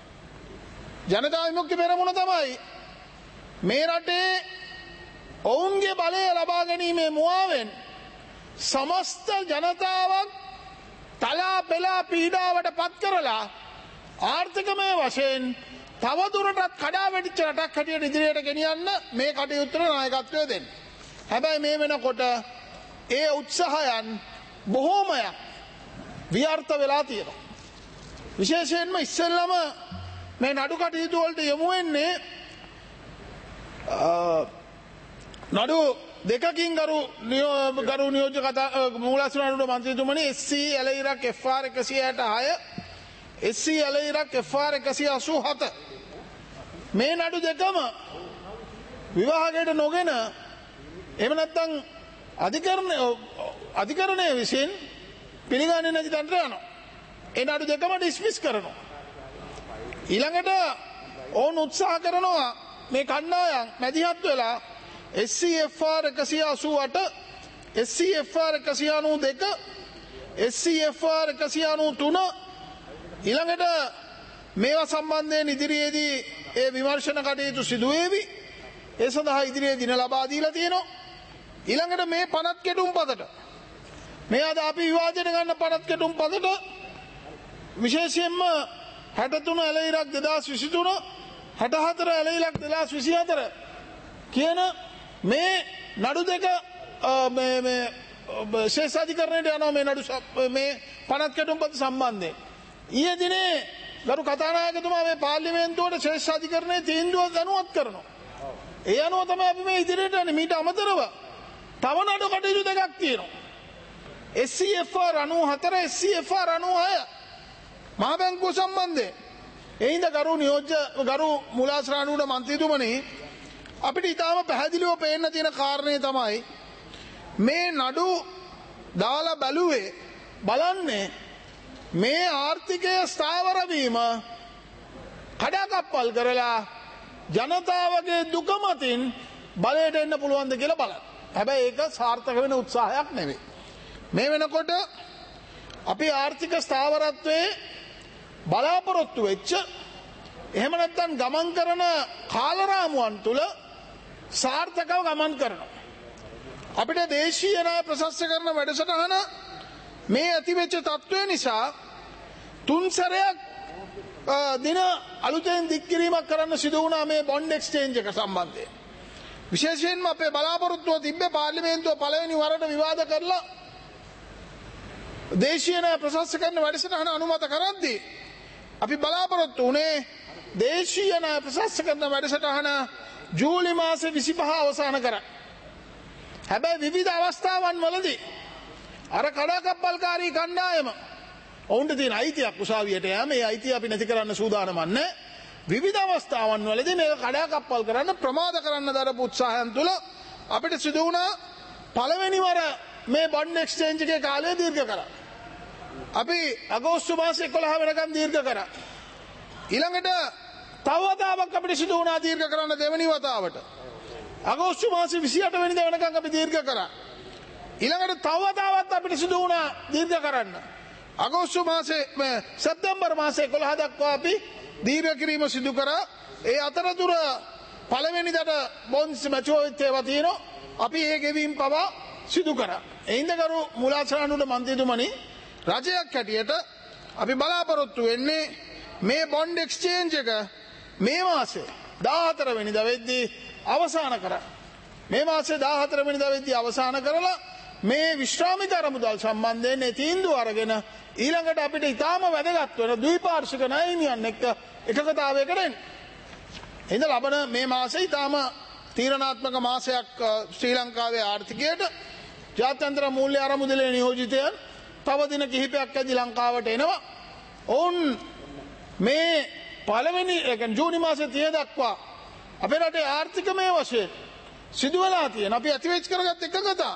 ජනතා විමුක්ති පෙරමුණ තමයි මේ රටේ ඔවුන්ගේ බලය ලබා ගැනීමේ මුවාවෙන් සමස්ත ජනතාවක් තලා පෙලා පීඩාවට පත් කරලා ආර්ථිකමය වශයෙන් තවදුරටත් කඩා වැටිච්ච රටක් හැටියට ඉදිරියට ගෙනියන්න මේ කටයුත්තට නායකත්වය දෙන්න. හැබැයි මේ වෙනකොට ඒ උත්සාහයන් බොහෝමයක් ව්‍යර්ථ වෙලා තියෙනවා. විශේෂයෙන්ම ඉස්සෙල්ලම මේ නඩු කටයුතු වලට යොමු වෙන්නේ නඩු දෙකකින් ගරු නියෝජ්‍ය මුලාසනරුඩ මන්ත්‍රීතුමනි, SC එළඉරක් FR 166 SC එළඉරක් FR 187 මේ නඩු දෙකම විවාහයට නොගෙන එහෙම නැත්නම් අධිකරණය විසින් පිළිගන්නේ නැති තැනට යනවා. ඒ නඩු දෙකම ඩිස්මිස් කරනවා. ඊළඟට ඕන් උත්සාහ කරනවා මේ කණ්ඩායම් මැදිහත් වෙලා SCFR 188 SCFR 192 SCFR 193 ඊළඟට මේවා සම්බන්ධයෙන් ඉදිරියේදී ඒ විමර්ශන කටයුතු සිදු වේවි. ඒ සඳහා ඉදිරියේ දින ලබා දීලා තියෙනවා. ඊළඟට මේ පනත් කෙටුම් පදට මේ අද අපි විවාදයට ගන්න පනත් කෙටුම් පදට විශේෂයෙන්ම 63 එළඉරක් 2023 64 එළඉරක් 2024 කියන මේ නඩු දෙක මේ ශේෂාධිකරණයට යනවා මේ නඩු මේ පනත් කෙටුම් පද සම්බන්ධයෙන්. ඊයේ දිනේ ගරු කතානායකතුමා මේ පාර්ලිමේන්තුවට ශේෂාධිකරණයේ තීන්දුව දැනුවත් කරනවා. ඒ අනුව තමයි අපි මේ ඉදිරියට යන්නේ. මීට අමතරව තව නඩු කටයුතු දෙකක් තියෙනවා. SCFR 94 SCFR 96 මහ බැංකුව සම්බන්ධයෙන්. ඒ හින්දා ගරු මුලාශ්‍රාණුඩ මන්ත්‍රීතුමනි අපිට ඉතාම පැහැදිලිව පේන්න තියෙන කාරණේ තමයි මේ නඩු දාලා බැලුවේ බලන්නේ මේ ආර්ථිකය ස්ථාවර වීම කඩාකප්පල් කරලා ජනතාවගේ දුක මතින් බලයට එන්න පුළුවන්ද කියලා බලන්න. හැබැයි ඒක සාර්ථක වෙන උත්සාහයක් නෙවෙයි. මේ වෙනකොට අපි ආර්ථික ස්ථාවරත්වයේ බලාපොරොත්තු වෙච්ච එහෙම නැත්නම් ගමන් කරන කාලරාමුවන් තුල සාර්ථකව ගමන් කරනවා. අපිට දේශීය ණය ප්‍රශස්තකරණ වැඩසටහන මේ ඇතිවෙච්ච තත්ත්වය නිසා තුන් සැරයක් දින අලුතෙන් දික්කිරීමක් කරන්න සිදු වුණා මේ බොන්ඩ් එක්ස්චේන්ජ් එක සම්බන්ධයෙන්. විශේෂයෙන්ම අපේ බලාපොරොත්තුව තිබ්බේ පාර්ලිමේන්තුව පළවෙනි වරට විවාද කරලා දේශීය ණය ප්‍රශස්තකරණ වැඩසටහන අනුමත කරද්දී අපි බලාපොරොත්තු වුණේ දේශීය ණය ප්‍රශස්තකරණ වැඩසටහන ජූලි මාසේ 25 අවසන් කරන්න. හැබැයි විවිධ අවස්ථාවන් වලදී අර කඩාකප්පල්කාරී කණ්ඩායම ඔවුන්ට තියෙන අයිතියක් උසාවියට යෑම ඒ අයිතිය අපි නැති කරන්න සූදානම් නැහැ. විවිධ අවස්ථාවන් වලදී මේක කඩාකප්පල් කරන්න ප්‍රමාද කරන්න දරපු උත්සාහයන් තුළ අපිට සිදු වුණා පළවෙනි වර මේ බොන්ඩ් එක්ස්චේන්ජ් එකේ කාලය දීර්ඝ කරා. අපි අගෝස්තු මාසේ 11 වෙනකම් දීර්ඝ කරා. ඊළඟට තව වතාවක් අපිට සිදු වුණා දීර්ඝ කරන්න දෙවෙනි වතාවට. අගෝස්තු මාසේ 28 වෙනිදා වෙනකම් අපි දීර්ඝ කරා. ඊළඟට තව වතාවක් අපිට සිදු වුණා දීර්ඝ කරන්න. අගෝස්තු මාසේ සැප්තැම්බර් මාසේ 11 දක්වා අපි දීර්ඝ කිරීම සිදු කරා. ඒ අතරතුර පළවෙනිදාට බොන්ඩ්ස් මැචුර් වෙච්ච ඒවා තියෙනවා. අපි ඒ ගෙවීම් පවා සිදු කරා. එයින්දකරු මුලාශ්‍රාණුඩ මන්ත්‍රීතුමනි රජයක් හැටියට අපි බලාපොරොත්තු වෙන්නේ මේ බොන්ඩ් එක්ස්චේන්ජ් එක මේ මාසේ 14 වෙනිදා වෙද්දී අවසන් කරා. මේ මාසේ 14 වෙනිදා වෙද්දී අවසන් කරලා මේ විශ්‍රාමික අරමුදල් සම්බන්ධයෙන් තීන්දුව අරගෙන ඊළඟට අපිට ඉතාම වැදගත් වෙන ද්විපාර්ශ්වික ණය හිමියන් එක්ක එකකතාවයකට එන්න. එඳ ලබන මේ මාසේ ඉතාම තීරණාත්මක මාසයක් ශ්‍රී ලංකාවේ ආර්ථිකයට ජාත්‍යන්තර මූල්‍ය අරමුදලේ නියෝජිතයන් තව දින කිහිපයක් ඇද්දී ලංකාවට එනවා. ඔවුන් මේ පළවෙනි ජූනි මාසේ 30 දක්වා අපේ රටේ ආර්ථිකමය වශයෙන් සිදු වෙලා තියෙන අපි ඇතිවෙච්ච කරගත් එකකතා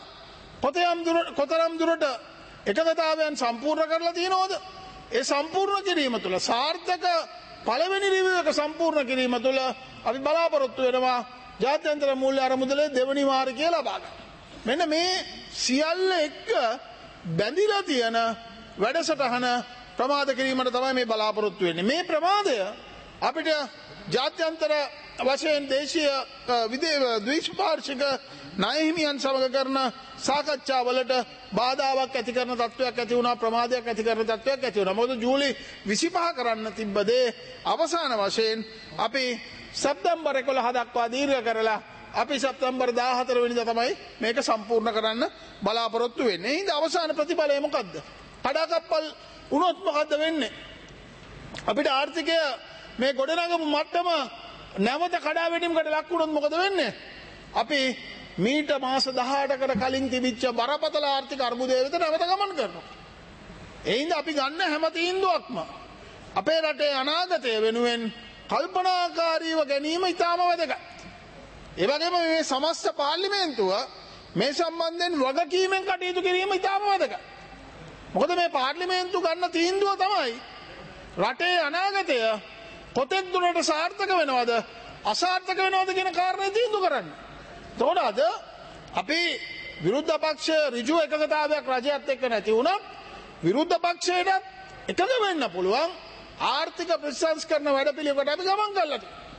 කොතරම් දුරට එකකතාවයන් සම්පූර්ණ කරලා තියෙනවද? ඒ සම්පූර්ණ කිරීම තුළ සාර්ථක පළවෙනි රිවිව් එක සම්පූර්ණ කිරීම තුළ අපි බලාපොරොත්තු වෙනවා ජාත්‍යන්තර මූල්‍ය අරමුදලේ දෙවනි මාර්ගය ලබා ගන්න. මෙන්න මේ සියල්ල එක්ක බැඳිලා තියෙන වැඩසටහන ප්‍රමාද කිරීමට තමයි මේ බලාපොරොත්තු වෙන්නේ. මේ ප්‍රමාදය අපිට ජාත්‍යන්තර වශයෙන් දේශීය ද්විපාර්ශ්වික ණය හිමියන් සමග කරන සාකච්ඡාවලට බාධාවක් ඇති කරන තත්ත්වයක් ඇති වුණා, ප්‍රමාදයක් ඇති කරන තත්ත්වයක් ඇති වුණා. මොකද ජූලි 25 කරන්න තිබ්බ දේ අවසාන වශයෙන් අපි සැප්තැම්බර් 11 දක්වා දීර්ඝ කරලා අපි සැප්තැම්බර් 14 වෙනිදා තමයි මේක සම්පූර්ණ කරන්න බලාපොරොත්තු වෙන්නේ. ඒ අවසාන ප්‍රතිඵලය මොකද්ද? කඩාකප්පල් වුණොත් මොකද්ද වෙන්නේ? අපිට ආර්ථිකය මේ ගොඩනගපු මට්ටම නැවත කඩා වැටීමකට ලක් වුණොත් මොකද වෙන්නේ? අපි මීට මාස 18කට කලින් තිබිච්ච බරපතල ආර්ථික අර්බුදය වෙත නැවත ගමන් කරනවා. ඒ හින්දා අපි ගන්න හැම තීන්දුවක්ම අපේ රටේ අනාගතය වෙනුවෙන් කල්පනාකාරීව ගැනීම ඉතාම වැදගත්. ඒ වගේම මේ සමස්ත පාර්ලිමේන්තුව මේ සම්බන්ධයෙන් වගකීමෙන් කටයුතු කිරීම ඉතාම වැදගත්. මොකද මේ පාර්ලිමේන්තුව ගන්න තීන්දුව තමයි රටේ අනාගතය කොතෙක් දුරට සාර්ථක වෙනවද අසාර්ථක වෙනවද කියන කාරණේ තීන්දුව කරන්න. එතකොට අද අපි විරුද්ධ පක්ෂ ඍජු එකගතාවයක් රජයත් එක්ක නැති වුණත් විරුද්ධ පක්ෂයට එකග වෙන්න පුළුවන් ආර්ථික ප්‍රතිසංස්කරණ වැඩපිළිවෙලකට අපි ගමන් කළා.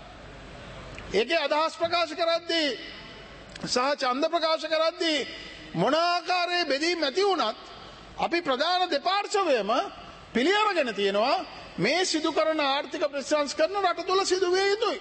ඒකේ අදහස් ප්‍රකාශ කරද්දී සහ ඡන්ද ප්‍රකාශ කරද්දී මොන ආකාරයේ බෙදීම් ඇති වුණත් අපි ප්‍රධාන දෙපාර්ශ්වයම පිළිඅරගෙන තියෙනවා මේ සිදු කරන ආර්ථික ප්‍රතිසංස්කරණ රට තුළ සිදු විය යුතුයි.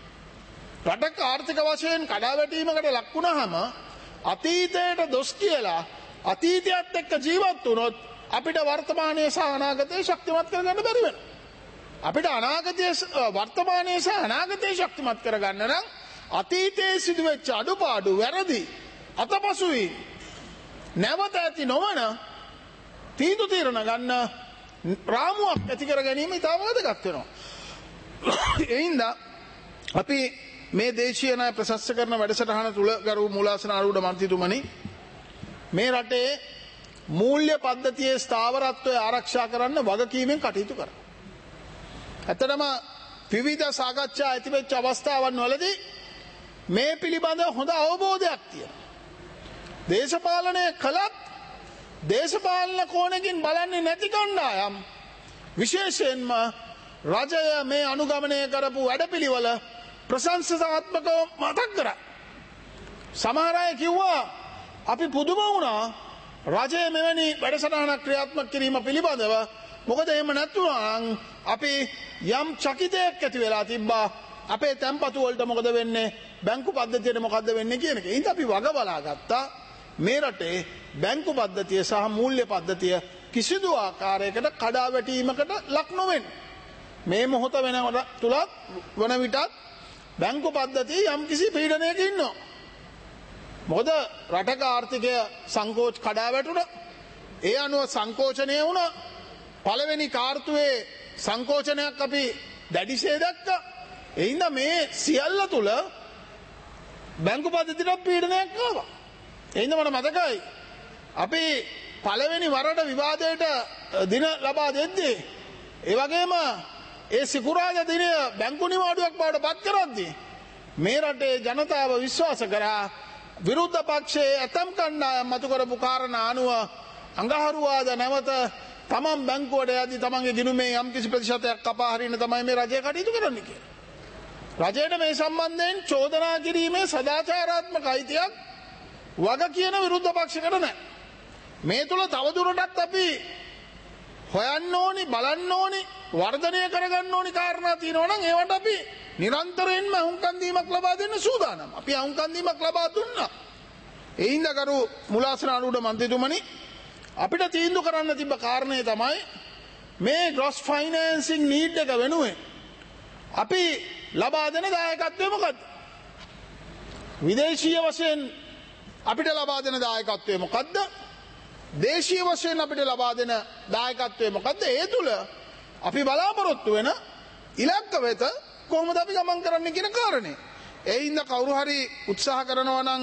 රටක ආර්ථික වශයෙන් කඩාවැටීමකට ලක් වුණාම අතීතයට දොස් කියලා අතීතයත් එක්ක ජීවත් වුණොත් අපිට වර්තමානයේ සහ අනාගතයේ ශක්තිමත් කරගන්න බැරි වෙනවා. අපිට අනාගතයේ වර්තමානයේ සහ අනාගතයේ ශක්තිමත් කරගන්න නම් අතීතයේ සිදුවෙච්ච අඩුපාඩු වැරදි අතපසුයි නැවත ඇති නොවන තීන්දුව తీරන ගන්න රාමුවක් ඇති කර ගැනීම ඉතාම වැදගත් වෙනවා. ඒ හින්දා අපි මේ දේශීය ණය ප්‍රශස්ත කරන වැඩසටහන තුල ගරු මූලාසන ආරූඪ මන්ත්‍රීතුමනි මේ රටේ මූල්‍ය පද්ධතියේ ස්ථාවරත්වය ආරක්ෂා කරන්න වගකීමෙන් කටයුතු කරා. ඇත්තටම විවිධ සාකච්ඡා ඇතිවෙච්ච අවස්ථාවන් වලදී මේ පිළිබඳව හොඳ අවබෝධයක් තියෙනවා. දේශපාලනය කළත් දේශපාලන කෝණකින් බලන්නේ නැති කණ්ඩායම් විශේෂයෙන්ම රජය මේ අනුගමනය කරපු වැඩපිළිවෙල ප්‍රශංසනාත්මකව මතක් කරා. සමහර අය කිව්වා අපි පුදුම වුණා රජය මෙවැනි වැඩසටහනක් ක්‍රියාත්මක කිරීම පිළිබඳව. මොකද එහෙම නැත්නම් අපි යම් චකිතයක් ඇති වෙලා තිබ්බා අපේ තැන්පතු වලට මොකද වෙන්නේ බැංකු පද්ධතියට මොකද්ද වෙන්නේ කියන එක. ඒත් අපි වග බලා ගත්තා මේ රටේ බැංකු පද්ධතිය සහ මූල්‍ය පද්ධතිය කිසිදු ආකාරයකට කඩාවැටීමකට ලක් නොවෙන්න. මේ මොහොත වෙනකොට තුලත් වන විටත් බැංකු පද්ධතිය යම් කිසි පීඩනයක ඉන්නවා. මොකද රටක ආර්ථිකය සංකෝච කඩාවැටුණා. ඒ අනුව සංකෝචනය වුණා. පළවෙනි කාර්තුවේ සංකෝචනයක් අපි දැඩිසේ දැක්කා. ඒ හින්දා මේ සියල්ල තුල බැංකු පද්ධතියට පීඩනයක් ආවා. ඒ හින්දා මට මතකයි අපි පළවෙනි වරට විවාදයට දින ලබා දෙද්දී ඒ වගේම ඒ සිකුරාදා දිනය බැංකු නිවාඩුවක් බවට පත් කරද්දී මේ රටේ ජනතාව විශ්වාස කරා විරුද්ධ පක්ෂයේ ඇතම් කණ්ඩායම් මතු කරපු කාරණා අනුව අඟහරුවාද නැවත තමන් බැංකුවට යද්දී තමන්ගේ ගිණුමේ යම් කිසි ප්‍රතිශතයක් කපා හරින්න තමයි මේ රජය කටයුතු කරන්නේ කියලා. රජයට මේ සම්බන්ධයෙන් චෝදනා කිරීමේ සදාචාරාත්මක අයිතියක් වග කියන විරුද්ධ පක්ෂයකට නැහැ. මේ තුල තවදුරටත් අපි හොයන්න ඕනි බලන්න ඕනි වර්ධනය කරගන්න ඕනි කාරණා තියෙනවා නම් ඒවට අපි නිරන්තරයෙන්ම අහුම්කන් දීමක් ලබා දෙන්න සූදානම්. අපි අහුම්කන් දීමක් ලබා දුන්නා. ඒ හින්දා කරු මුලාසන ආරූඪ මන්ත්‍රීතුමනි අපිට තීන්දුව කරන්න තිබ්බ කාරණේ තමයි මේ ග්‍රොස් ෆයිනෑන්සින් නීඩ් එක වෙනුවෙන් අපි ලබා දෙන දායකත්වය මොකද්ද? විදේශීය වශයෙන් අපිට ලබා දෙන දායකත්වය මොකද්ද? දේශීය වශයෙන් අපිට ලබා දෙන දායකත්වය මොකද්ද? ඒ තුල අපි බලාපොරොත්තු වෙන ඉලක්ක වෙත කොහොමද අපි ගමන් කරන්න කියන කාරණේ. ඒ හින්දා කවුරු හරි උත්සාහ කරනවා නම්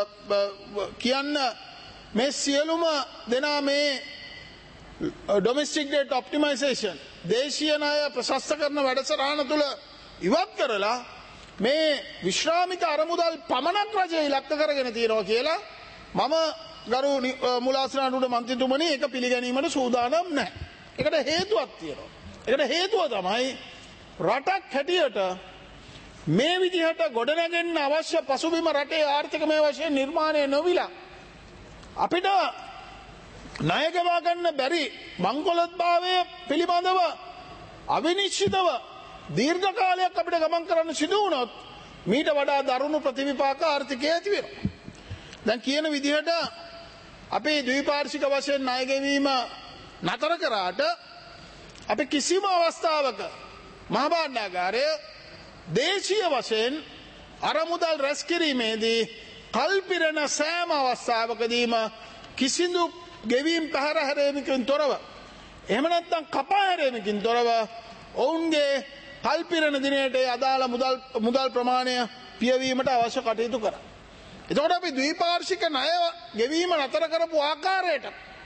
කියන්න මේ සියලුම දෙනා මේ ඩොමෙස්ටික් ඩෙට් ඔප්ටිමයිසේෂන් දේශීය ණය ප්‍රශස්ත කරන වැඩසටහන තුල ඉවත් කරලා මේ විශ්‍රාමික අරමුදල් පමණක් රජය ඉලක්ක කරගෙන තියෙනවා කියලා මම ගරු මුලාසන ආරූඪ මන්ත්‍රීතුමනි ඒක පිළිගැනීමට සූදානම් නැහැ. ඒකට හේතුවක් තියෙනවා. ඒකට හේතුව තමයි රටක් හැටියට මේ විදිහට ගොඩනැගෙන්න අවශ්‍ය පසුබිම රටේ ආර්ථිකමය වශයෙන් නිර්මාණය නොවිලා අපිට ණය ගෙවා ගන්න බැරි මංගලොත්භාවය පිළිබඳව අවිනිශ්චිතව දීර්ඝ කාලයක් අපිට ගමන් කරන්න සිදු වුණොත් මීට වඩා දරුණු ප්‍රතිවිපාක ආර්ථිකය ඇති වෙනවා. දැන් කියන විදිහට අපි ද්විපාර්ශ්වික වශයෙන් ණය ගෙවීම නතර කරාට අපි කිසිම අවස්ථාවක මහ භාණ්ඩාගාරය දේශීය වශයෙන් අරමුදල් රැස් කිරීමේදී කල්පිරෙන සෑම අවස්ථාවකදීම කිසිදු ගෙවීම් පැහැර හැරීමකින් තොරව එහෙම නැත්නම් කපා හැරීමකින් තොරව ඔවුන්ගේ කල්පිරෙන දිනයට අදාළ මුදල් ප්‍රමාණය පියවීමට අවශ්‍ය කටයුතු කරා. එතකොට අපි ද්විපාර්ශ්වික ණය ගෙවීම නතර කරපු ආකාරයට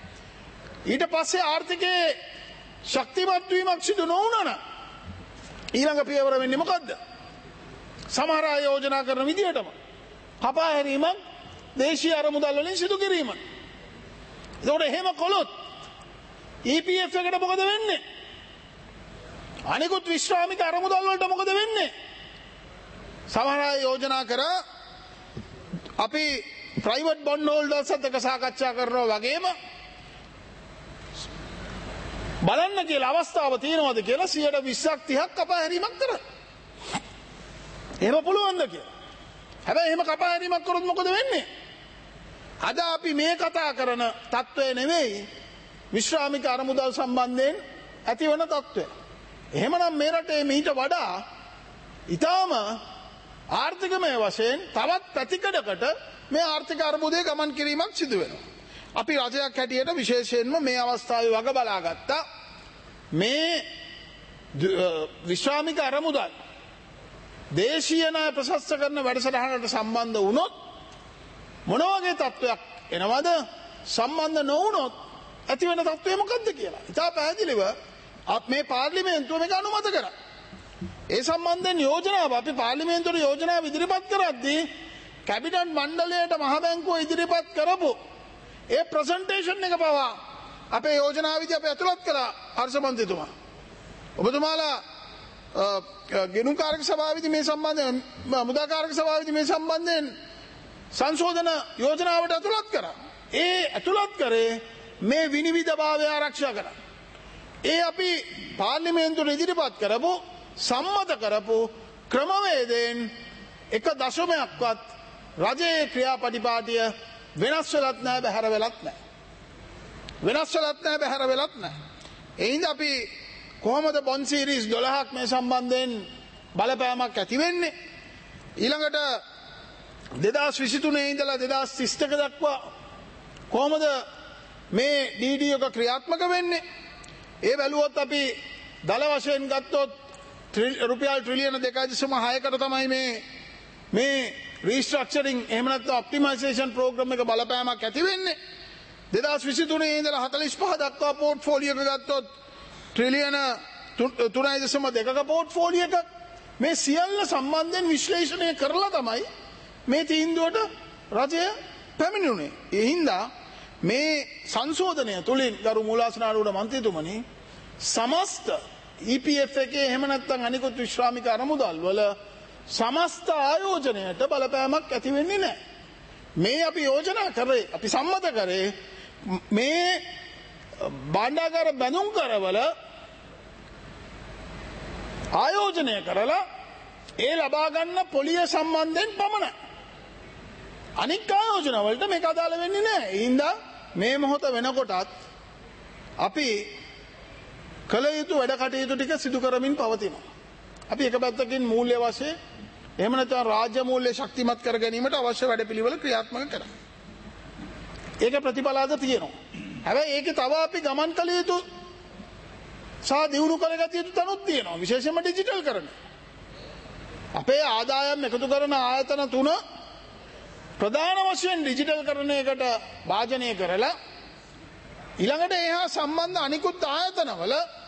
ඊට පස්සේ ආර්ථිකයේ ශක්තිමත් වීමක් සිදු නොවුණා නම් ඊළඟ පියවර වෙන්නේ මොකද්ද? සමහර අය යෝජනා කරන විදිහටම කපා හැරීමක් දේශීය අරමුදල් වලින් සිදු කිරීම. ඒකට එහෙම කළොත් EPF එකට මොකද වෙන්නේ? අනිකුත් විශ්‍රාමික අරමුදල් වලට මොකද වෙන්නේ? සමහර අය යෝජනා කරා අපි ප්‍රයිවට් බොන්ඩ් හෝල්ඩර්ස්ත් එක්ක සාකච්ඡා කරනවා වගේම බලන්න කියලා අවස්ථාව තියෙනවද කියලා 20%ක් 30ක් කපා හැරීමක් කරා. එහෙම පුළුවන්ද කියලා. හැබැයි එහෙම කපා හැරීමක් කරොත් මොකද වෙන්නේ? අද අපි මේ කතා කරන තත්ත්වය නෙවෙයි විශ්‍රාමික අරමුදල් සම්බන්ධයෙන් ඇතිවන තත්ත්වය. එහෙමනම් මේ රටේ මීට වඩා ඊටාම ආර්ථිකමය වශයෙන් තවත් පැතිකඩකට මේ ආර්ථික අර්බුදයේ ගමන් කිරීමක් සිදු වෙනවා. අපි රජයක් හැටියට විශේෂයෙන්ම මේ අවස්ථාවේ වග බලාගත්තා. මේ විශ්‍රාමික අරමුදල් දේශීය ණය ප්‍රශස්ත කරන වැඩසටහනට සම්බන්ධ වුණොත් මොන වගේ තත්ත්වයක් එනවද? සම්බන්ධ නොවුනොත් ඇති වෙන තත්ත්වය මොකක්ද කියලා. ඉතා පැහැදිලිව මේ පාර්ලිමේන්තුව මේක අනුමත කරා. ඒ සම්බන්ධයෙන් යෝජනාව අපි පාර්ලිමේන්තුවේ යෝජනාව ඉදිරිපත් කරද්දී කැබිනට් මණ්ඩලයට මහ බැංකුව ඉදිරිපත් කරපු ඒ ප්‍රසන්ටේෂන් එක පවා අපේ යෝජනාවේදී අපි ඇතුළත් කළා හර්ෂ මන්ත්‍රීතුමා. ඔබතුමාලා ගෙනුම් කාර්ක සභාවේදී මේ සම්බන්ධයෙන් මුදා කාර්ක සභාවේදී මේ සම්බන්ධයෙන් සංශෝධන යෝජනාවට ඇතුළත් කරා. ඒ ඇතුළත් කරේ මේ විනිවිදභාවය ආරක්ෂා කරන්න. ඒ අපි පාර්ලිමේන්තුවට ඉදිරිපත් කරපු සම්මත කරපු ක්‍රමවේදයෙන් එක දශමයක්වත් රජයේ ක්‍රියාපටිපාටිය වෙනස් වෙලත් නැහැ, බැහැර වෙලත් නැහැ. වෙනස් වෙලත් නැහැ, බැහැර වෙලත් නැහැ. ඒ හින්දා අපි කොහොමද බොන්ඩ් සීරීස් 12ක් මේ සම්බන්ධයෙන් බලපෑමක් ඇති වෙන්නේ? ඊළඟට 2023 ඉඳලා 2031 දක්වා කොහොමද මේ DD එක ක්‍රියාත්මක වෙන්නේ? ඒ බැලුවොත් අපි දල වශයෙන් ගත්තොත් රුපියල් ට්‍රිලියන 2.6කට තමයි මේ රීස්ට්‍රක්චරින් එහෙම නැත්නම් ඔප්ටිමයිසේෂන් ප්‍රෝග්‍රෑම් එක බලපෑමක් ඇති වෙන්නේ. 2023 ඉඳලා 45 දක්වා පෝර්ට්ෆෝලියෝ එක ගත්තොත් ට්‍රිලියන 3.2ක පෝර්ට්ෆෝලියෝ එකක් මේ සියල්ල සම්බන්ධයෙන් විශ්ලේෂණය කරලා තමයි මේ තීන්දුවට රජය පැමිණුනේ. ඒ හින්දා මේ සංශෝධනය තුළින් ගරු මූලාසනාරූඪ මන්ත්‍රීතුමනි සමස්ත EPF එකේ එහෙම නැත්නම් අනිකුත් විශ්‍රාමික අරමුදල් වල සමස්ත ආයෝජනයට බලපෑමක් ඇති වෙන්නේ නැහැ. මේ අපි යෝජනා කරේ, අපි සම්මත කරේ මේ භාණ්ඩාගාර බැඳුම් කරවල ආයෝජනය කරලා ඒ ලබා ගන්න පොලිය සම්බන්ධයෙන් පමණයි. අනික් ආයෝජන වලට මේක අදාළ වෙන්නේ නැහැ. ඒ හින්දා මේ මොහොත වෙනකොටත් අපි කළ යුතු වැඩ කටයුතු ටික සිදු කරමින් පවතිනවා. අපි එක පැත්තකින් මූල්‍ය වශයෙන් එහෙම නැත්නම් රාජ්‍ය මූල්‍ය ශක්තිමත් කර ගැනීමට අවශ්‍ය වැඩපිළිවෙල ක්‍රියාත්මක කරනවා. ඒක ප්‍රතිඵලාද තියෙනවා. හැබැයි ඒකේ තව අපි ගමන් කළ යුතු සහ දියුණු කරගත යුතු තැනුත් තියෙනවා. විශේෂයෙන්ම ඩිජිටල් කරන. අපේ ආදායම් එකතු කරන ආයතන තුන ප්‍රධාන වශයෙන් ඩිජිටල් කරන එකට භාජනය කරලා ඊළඟට එහා සම්බන්ධ අනිකුත් ආයතනවල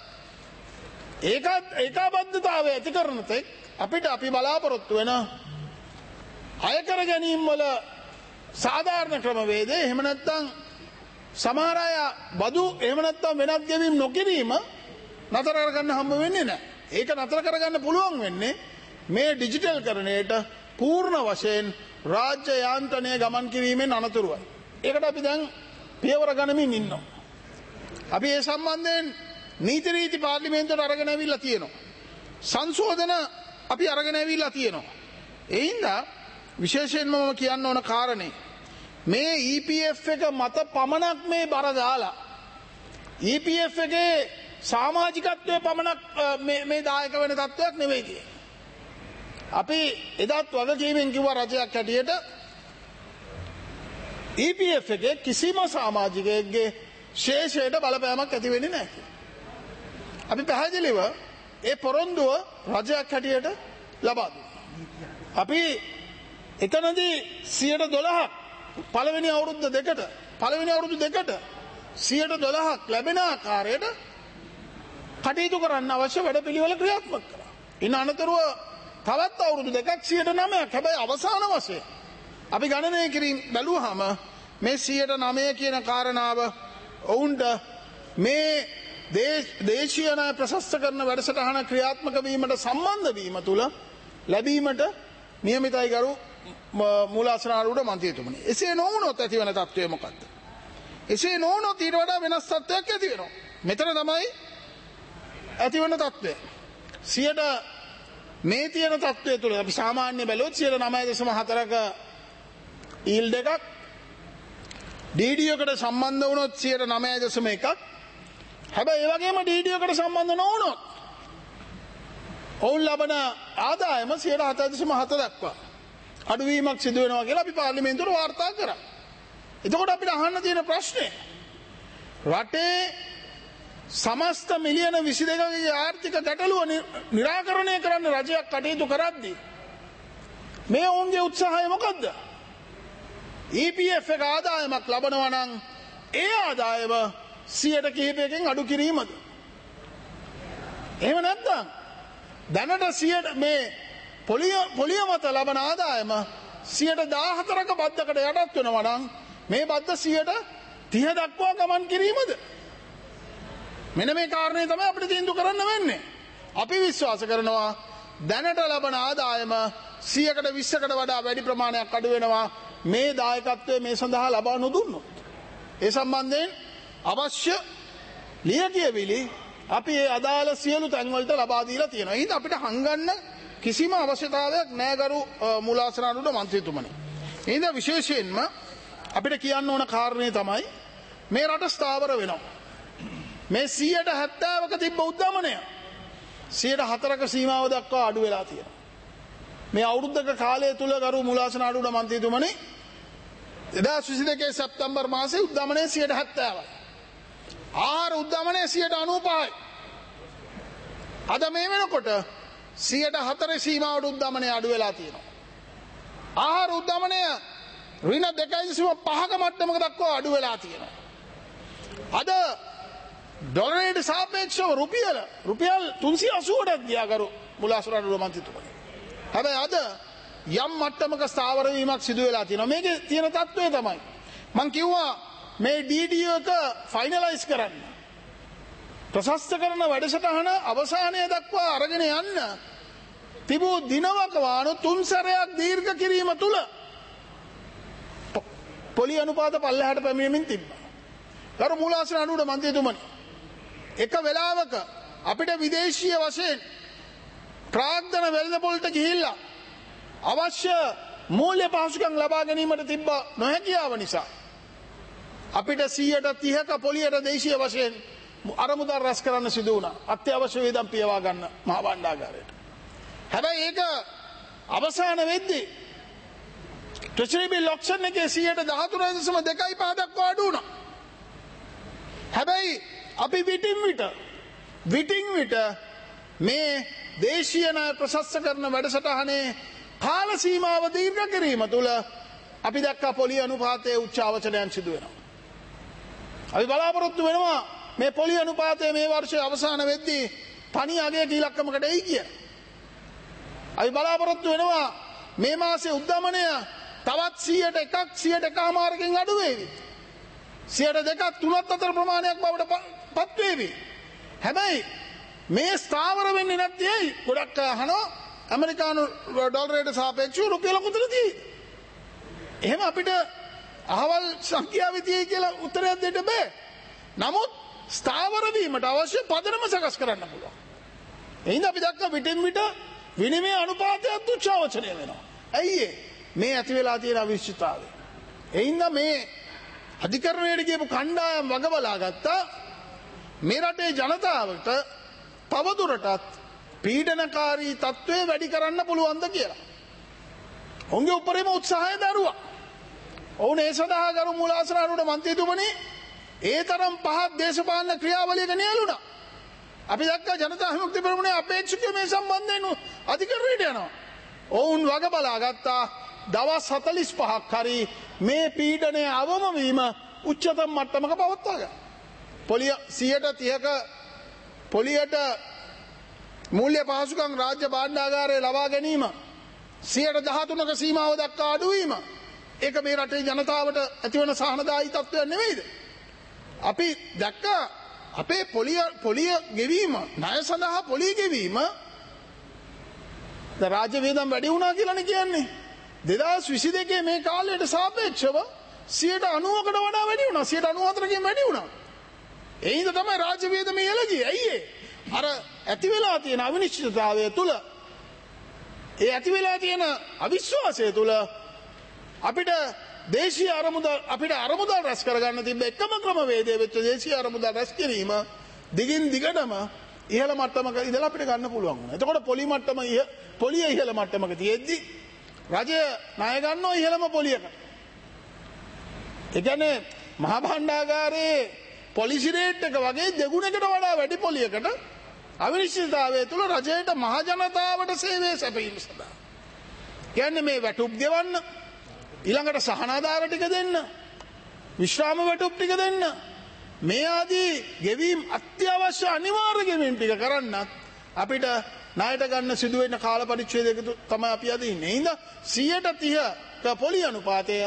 ඒකාබද්ධතාවය ඇති කරන තෙක් අපිට අපි බලාපොරොත්තු වෙන අය කර ගැනීම වල සාධාරණ ක්‍රමවේද එහෙම නැත්නම් සමහර අය බදු එහෙම නැත්නම් වෙනත් ගෙවීම් නොකිරීම නතර කරගන්න හම්බ වෙන්නේ නැහැ. ඒක නතර කරගන්න පුළුවන් වෙන්නේ මේ ඩිජිටල් කරණයට පූර්ණ වශයෙන් රාජ්‍ය යාන්ත්‍රණය ගමන් කිරීමෙන් අනතුරුවයි. ඒකට අපි දැන් පියවර ගනිමින් ඉන්නවා. අපි ඒ සම්බන්ධයෙන් නීති රීති පාර්ලිමේන්තුවට අරගෙන ඇවිල්ලා තියෙනවා. සංශෝධන අපි අරගෙන ඇවිල්ලා තියෙනවා. ඒ හින්දා විශේෂයෙන්ම මම කියන්න ඕන කාරණේ මේ EPF එක මත පමණක් මේ බර දාලා EPF එකේ සමාජිකත්වයේ පමණක් මේ දායක වෙන තත්ත්වයක් නෙවෙයි තියෙන්නේ. අපි එදත් වගකීමෙන් කිව්වා රජයක් හැටියට EPF එකේ කිසිම සමාජිකයෙක්ගේ ශේෂයට බලපෑමක් ඇති වෙන්නේ නැහැ කියලා. අපි පැහැදිලිව ඒ පොරොන්දුව රජයක් හැටියට ලබා දුන්නා. අපි එතනදී 12% පළවෙනි අවුරුදු දෙකට 12% ලැබෙන ආකාරයට කටයුතු කරන්න අවශ්‍ය වැඩපිළිවෙල ක්‍රියාත්මක කළා. ඉන් අනතුරුව තවත් අවුරුදු දෙකක් 109ක්. හැබැයි අවසාන වශයෙන් අපි ගණනය කිරීම බැලුවහම මේ 109 කියන කාරණාව ඔවුන්ට මේ දේශීය ණය ප්‍රශස්ත කරන වැඩසටහන ක්‍රියාත්මක වීමට සම්බන්ධ වීම තුළ ලැබීමට නියමිතයි ගරු මූලාසනාරූඪ මන්ත්‍රීතුමනි. එසේ නොවුනොත් ඇතිවන තත්ත්වය මොකක්ද? එසේ නොවුනොත් ඊට වඩා වෙනස් තත්ත්වයක් ඇති වෙනවා. මෙතන තමයි ඇතිවන තත්ත්වය. 100 මේ තියෙන තත්ත්වය තුළ අපි සාමාන්‍ය බැලුවොත් 9.4ක ඊල්ඩ් එකක් DD එකට සම්බන්ධ වුණොත් 9.1ක්. හැබැයි ඒ වගේම DD එකට සම්බන්ධ නොවුනොත් ඔවුන් ලබන ආදායම 7.7 දක්වා අඩුවීමක් සිදු වෙනවා කියලා අපි පාර්ලිමේන්තුවට වාර්තා කරා. එතකොට අපිට අහන්න තියෙන ප්‍රශ්නේ රටේ සමස්ත මිලියන 22ගේ ආර්ථික ගැටලුව निराකරණය කරන්න රජයක් කටයුතු කරද්දී මේ ඔවුන්ගේ උත්සාහය මොකද්ද? EPF එක ආදායමක් ලබනවා නම් ඒ ආදායම 100 කිහිපයකින් අඩු කිරීමද? එහෙම නැත්නම් දැනට 100 මේ පොලිය මත ලබන ආදායම 14%ක බද්දකට යටත් වෙනවා නම් මේ බද්ද 30% දක්වා ගමන් කිරීමද? මෙන්න මේ කාරණේ තමයි අපිට තීන්දුව කරන්න වෙන්නේ. අපි විශ්වාස කරනවා දැනට ලබන ආදායම 100කට 20කට වඩා වැඩි ප්‍රමාණයක් අඩු වෙනවා මේ දායකත්වය මේ සඳහා ලබා නොදුන්නොත්. ඒ සම්බන්ධයෙන් අවශ්‍ය ලියකියවිලි අපි ඒ අදාළ සියලු තැන්වලට ලබා දීලා තියෙනවා. ඒත් අපිට හංගන්න කිසිම අවශ්‍යතාවයක් නැහැ ගරු මූලාසනාරූඪ මන්ත්‍රීතුමනි. එහෙනම් විශේෂයෙන්ම අපිට කියන්න ඕන කාරණේ තමයි මේ රට ස්ථාවර වෙනවා. මේ 70%ක තිබ්බ උද්දමනය 4%ක සීමාව දක්වා අඩු වෙලා තියෙනවා. මේ අවුරුද්දක කාලය තුල ගරු මූලාසනාරූඪ මන්ත්‍රීතුමනි 2022 සැප්තැම්බර් මාසයේ උද්දමනය 70%යි. ආහාර උද්දමනය 95%යි. අද මේ වෙනකොට 4% සීමාවට උද්දමනය අඩු වෙලා තියෙනවා. ආහාර උද්දමනය ඍණ 2.5ක මට්ටමක දක්වා අඩු වෙලා තියෙනවා. අද ඩොලරයට සාපේක්ෂව රුපියල් 380ක් ගියා ගරු මූලාසනාරූඪ මන්ත්‍රීතුමනි. හැබැයි අද යම් මට්ටමක ස්ථාවර වීමක් සිදු වෙලා තියෙනවා. මේකේ තියෙන තත්ත්වය තමයි මම කිව්වා මේ DD එක ෆයිනලයිස් කරන්න. ප්‍රශස්ත කරන වැඩසටහන අවසානය දක්වා අරගෙන යන්න තිබූ දිනවක වානු 3 සැරයක් දීර්ඝ කිරීම තුල පොලි අනුපාත පල්ලෙහාට පැමිණෙමින් තිබ්බා. ගරු මූලාසනාරූඪ මන්ත්‍රීතුමනි එක වෙලාවක අපිට විදේශීය වශයෙන් ප්‍රාග්ධන වෙළඳපොළට ගිහිල්ලා අවශ්‍ය මූල්‍ය පහසුකම් ලබා ගැනීමට තිබ්බ නොහැකියාව නිසා අපිට 130ක පොලියට දේශීය වශයෙන් අරමුදල් රැස් කරන්න සිදු වුණා. අත්‍යවශ්‍ය වේදම් පියවා ගන්න මහ භාණ්ඩාගාරයට. හැබැයි ඒක අවසාන වෙද්දී ට්‍රෙෂරි බිල් ඔක්ෂන් එකේ 13.25 දක්වා අඩු වුණා. හැබැයි අපි විටින් විට මේ දේශීය ණය ප්‍රශස්ත කරන වැඩසටහනේ කාල සීමාව දීර්ඝ කිරීම තුළ අපි දැක්කා පොලි අනුපාතයේ උච්ච අවචනයන් සිදු වෙනවා. අපි බලාපොරොත්තු වෙනවා මේ පොලි අනුපාතය මේ වර්ෂයේ අවසාන වෙද්දී පණි අගයක ඉලක්කමකට එයි කියලා. අපි බලාපොරොත්තු වෙනවා මේ මාසයේ උද්දමනය තවත් 101%කින් අඩු වේවි. 2%ක් 3ක් අතර ප්‍රමාණයක් බවට පත් වේවි. හැබැයි මේ ස්ථාවර වෙන්නේ නැත්තේ ඇයි? ගොඩක් අහනවා ඇමරිකානු ඩොලරයට සාපේක්ෂව රුපියල කොතනද තියෙන්නේ? එහෙම අපිට අහවල් සංඛ්‍යාව තියෙයි කියලා උත්තරයක් දෙන්න බෑ. නමුත් ස්ථාවර වීමට අවශ්‍ය පදනම සකස් කරන්න පුළුවන්. එහෙනම් අපි දැක්ක විටින් විට විනිමය අනුපාතය තුච්ඡාවචනය වෙනවා. ඇයි මේ ඇති වෙලා තියෙන අවිශ්චිතතාවය? එහෙනම් මේ අධිකරණයට කියපු කණ්ඩායම් වග බලා ගත්තා මේ රටේ ජනතාවට තවදුරටත් පීඩනකාරී තත්ත්වය වැඩි කරන්න පුළුවන්ද කියලා. ඔවුන්ගේ උපරිම උත්සාහය දරුවා. ඔවුන් ඒ සඳහා ගරු මූලාසනාරූඪ මන්ත්‍රීතුමනි ඒ තරම් පහත් දේශපාලන ක්‍රියාවලියක නියැලුණා. අපි දැක්කා ජනතා විමුක්ති පෙරමුණේ අපේක්ෂකයෝ මේ සම්බන්ධයෙන් අධිකරණයට යනවා. ඔවුන් වග බලා ගත්තා දවස් 45ක් හරි මේ පීඩනය අවම වීම උච්චතම මට්ටමක පවත්වා ගන්න. පොලිය 130ක පොලියට මූල්‍ය පහසුකම් රාජ්‍ය භාණ්ඩාගාරයේ ලබා ගැනීම 13%ක සීමාව දක්වා අඩුවීම ඒක මේ රටේ ජනතාවට ඇතිවන සහනදායී තත්ත්වයක් නෙවෙයිද? අපි දැක්කා අපේ පොලිය ගෙවීම ණය සඳහා පොලිය ගෙවීම රාජ්‍ය වියදම් වැඩි වුණා කියලානේ කියන්නේ. 2022 මේ කාලයට සාපේක්ෂව 90%කට වඩා වැඩි වුණා. 94%කින් වැඩි වුණා. ඒ හින්දා තමයි රාජ්‍ය වියදම ඉහළ ගියේ. ඇයි ඒ? අර ඇති වෙලා තියෙන අවිනිශ්චිතතාවය තුල ඒ ඇති වෙලා තියෙන අවිශ්වාසය තුල අපිට දේශීය අරමුදල් රැස් කරගන්න තිබ්බ එකම ක්‍රමවේදය වෙච්ච දේශීය අරමුදල් රැස් කිරීම දිගින් දිගටම ඉහළ මට්ටමක ඉඳලා අපිට ගන්න පුළුවන් වුණා. එතකොට පොලිය ඉහළ මට්ටමක තියෙද්දි රජය ණය ගන්නවා ඉහළම පොලියකට. ඒ කියන්නේ මහ භාණ්ඩාගාරයේ පොලිසි රේට් එක වගේ දෙගුණයකට වඩා වැඩි පොලියකට අවිනිශ්චිතතාවය තුළ රජයට මහ ජනතාවට සේවය සැපයීම සඳහා. කියන්නේ මේ වැටුප් ගෙවන්න, ඊළඟට සහනාධාර ටික දෙන්න, විශ්‍රාම වැටුප් ටික දෙන්න, මේ ආදී ගෙවීම් අත්‍යවශ්‍ය අනිවාර්ය ගෙවීම් ටික කරන්නත් අපිට ණයට ගන්න සිදුවෙන කාල පරිච්ඡේදයක තමයි අපි අද ඉන්නේ. ඒ හින්දා 130ක පොලි අනුපාතය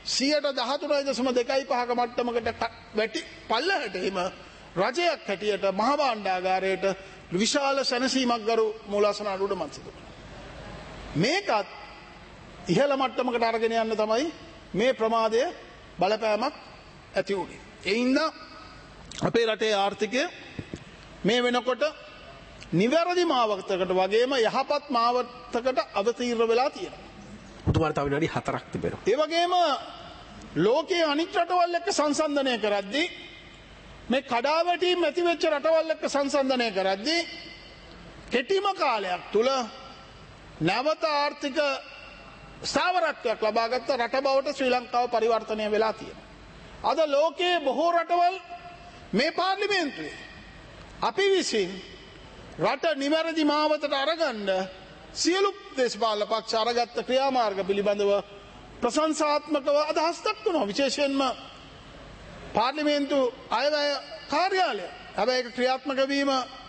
13.25ක මට්ටමකට වැටි පල්ලහට එීම රජයක් හැටියට මහ භාණ්ඩාගාරයට විශාල සැනසීමක් ගරු මූලාසන අඩුවට මන්සිතුමා. මේකත් ඉහළ මට්ටමකට අරගෙන යන්න තමයි මේ ප්‍රමාදය බලපෑමක් ඇති වුණේ. ඒ හින්දා අපේ රටේ ආර්ථිකය මේ වෙනකොට නිවැරදි මාවතකට වගේම යහපත් මාවතකට අවතීර්ණ වෙලා තියෙනවා. ඔබතුමාට තව විනාඩි 4ක් තිබෙනවා. ඒ වගේම ලෝකයේ අනිත් රටවල් එක්ක සංසන්දනය කරද්දී මේ කඩාවැටීම් ඇති වෙච්ච රටවල් එක්ක සංසන්දනය කරද්දී කෙටිම කාලයක් තුල නැවත ආර්ථික ස්ථාවරත්වයක් ලබාගත් රට බවට ශ්‍රී ලංකාව පරිවර්තනය වෙලා තියෙනවා. අද ලෝකයේ බොහෝ රටවල් මේ පාර්ලිමේන්තුවේ අපි විසින් රට නිවැරදි මාවතට අරගන්න සියලු දේශපාලන පක්ෂ අරගත්ත ක්‍රියාමාර්ග පිළිබඳව ප්‍රශංසාත්මකව අදහස් දක්වනවා. විශේෂයෙන්ම පාර්ලිමේන්තු අයවැය කාර්යාලය. හැබැයි ඒක ක්‍රියාත්මක වීම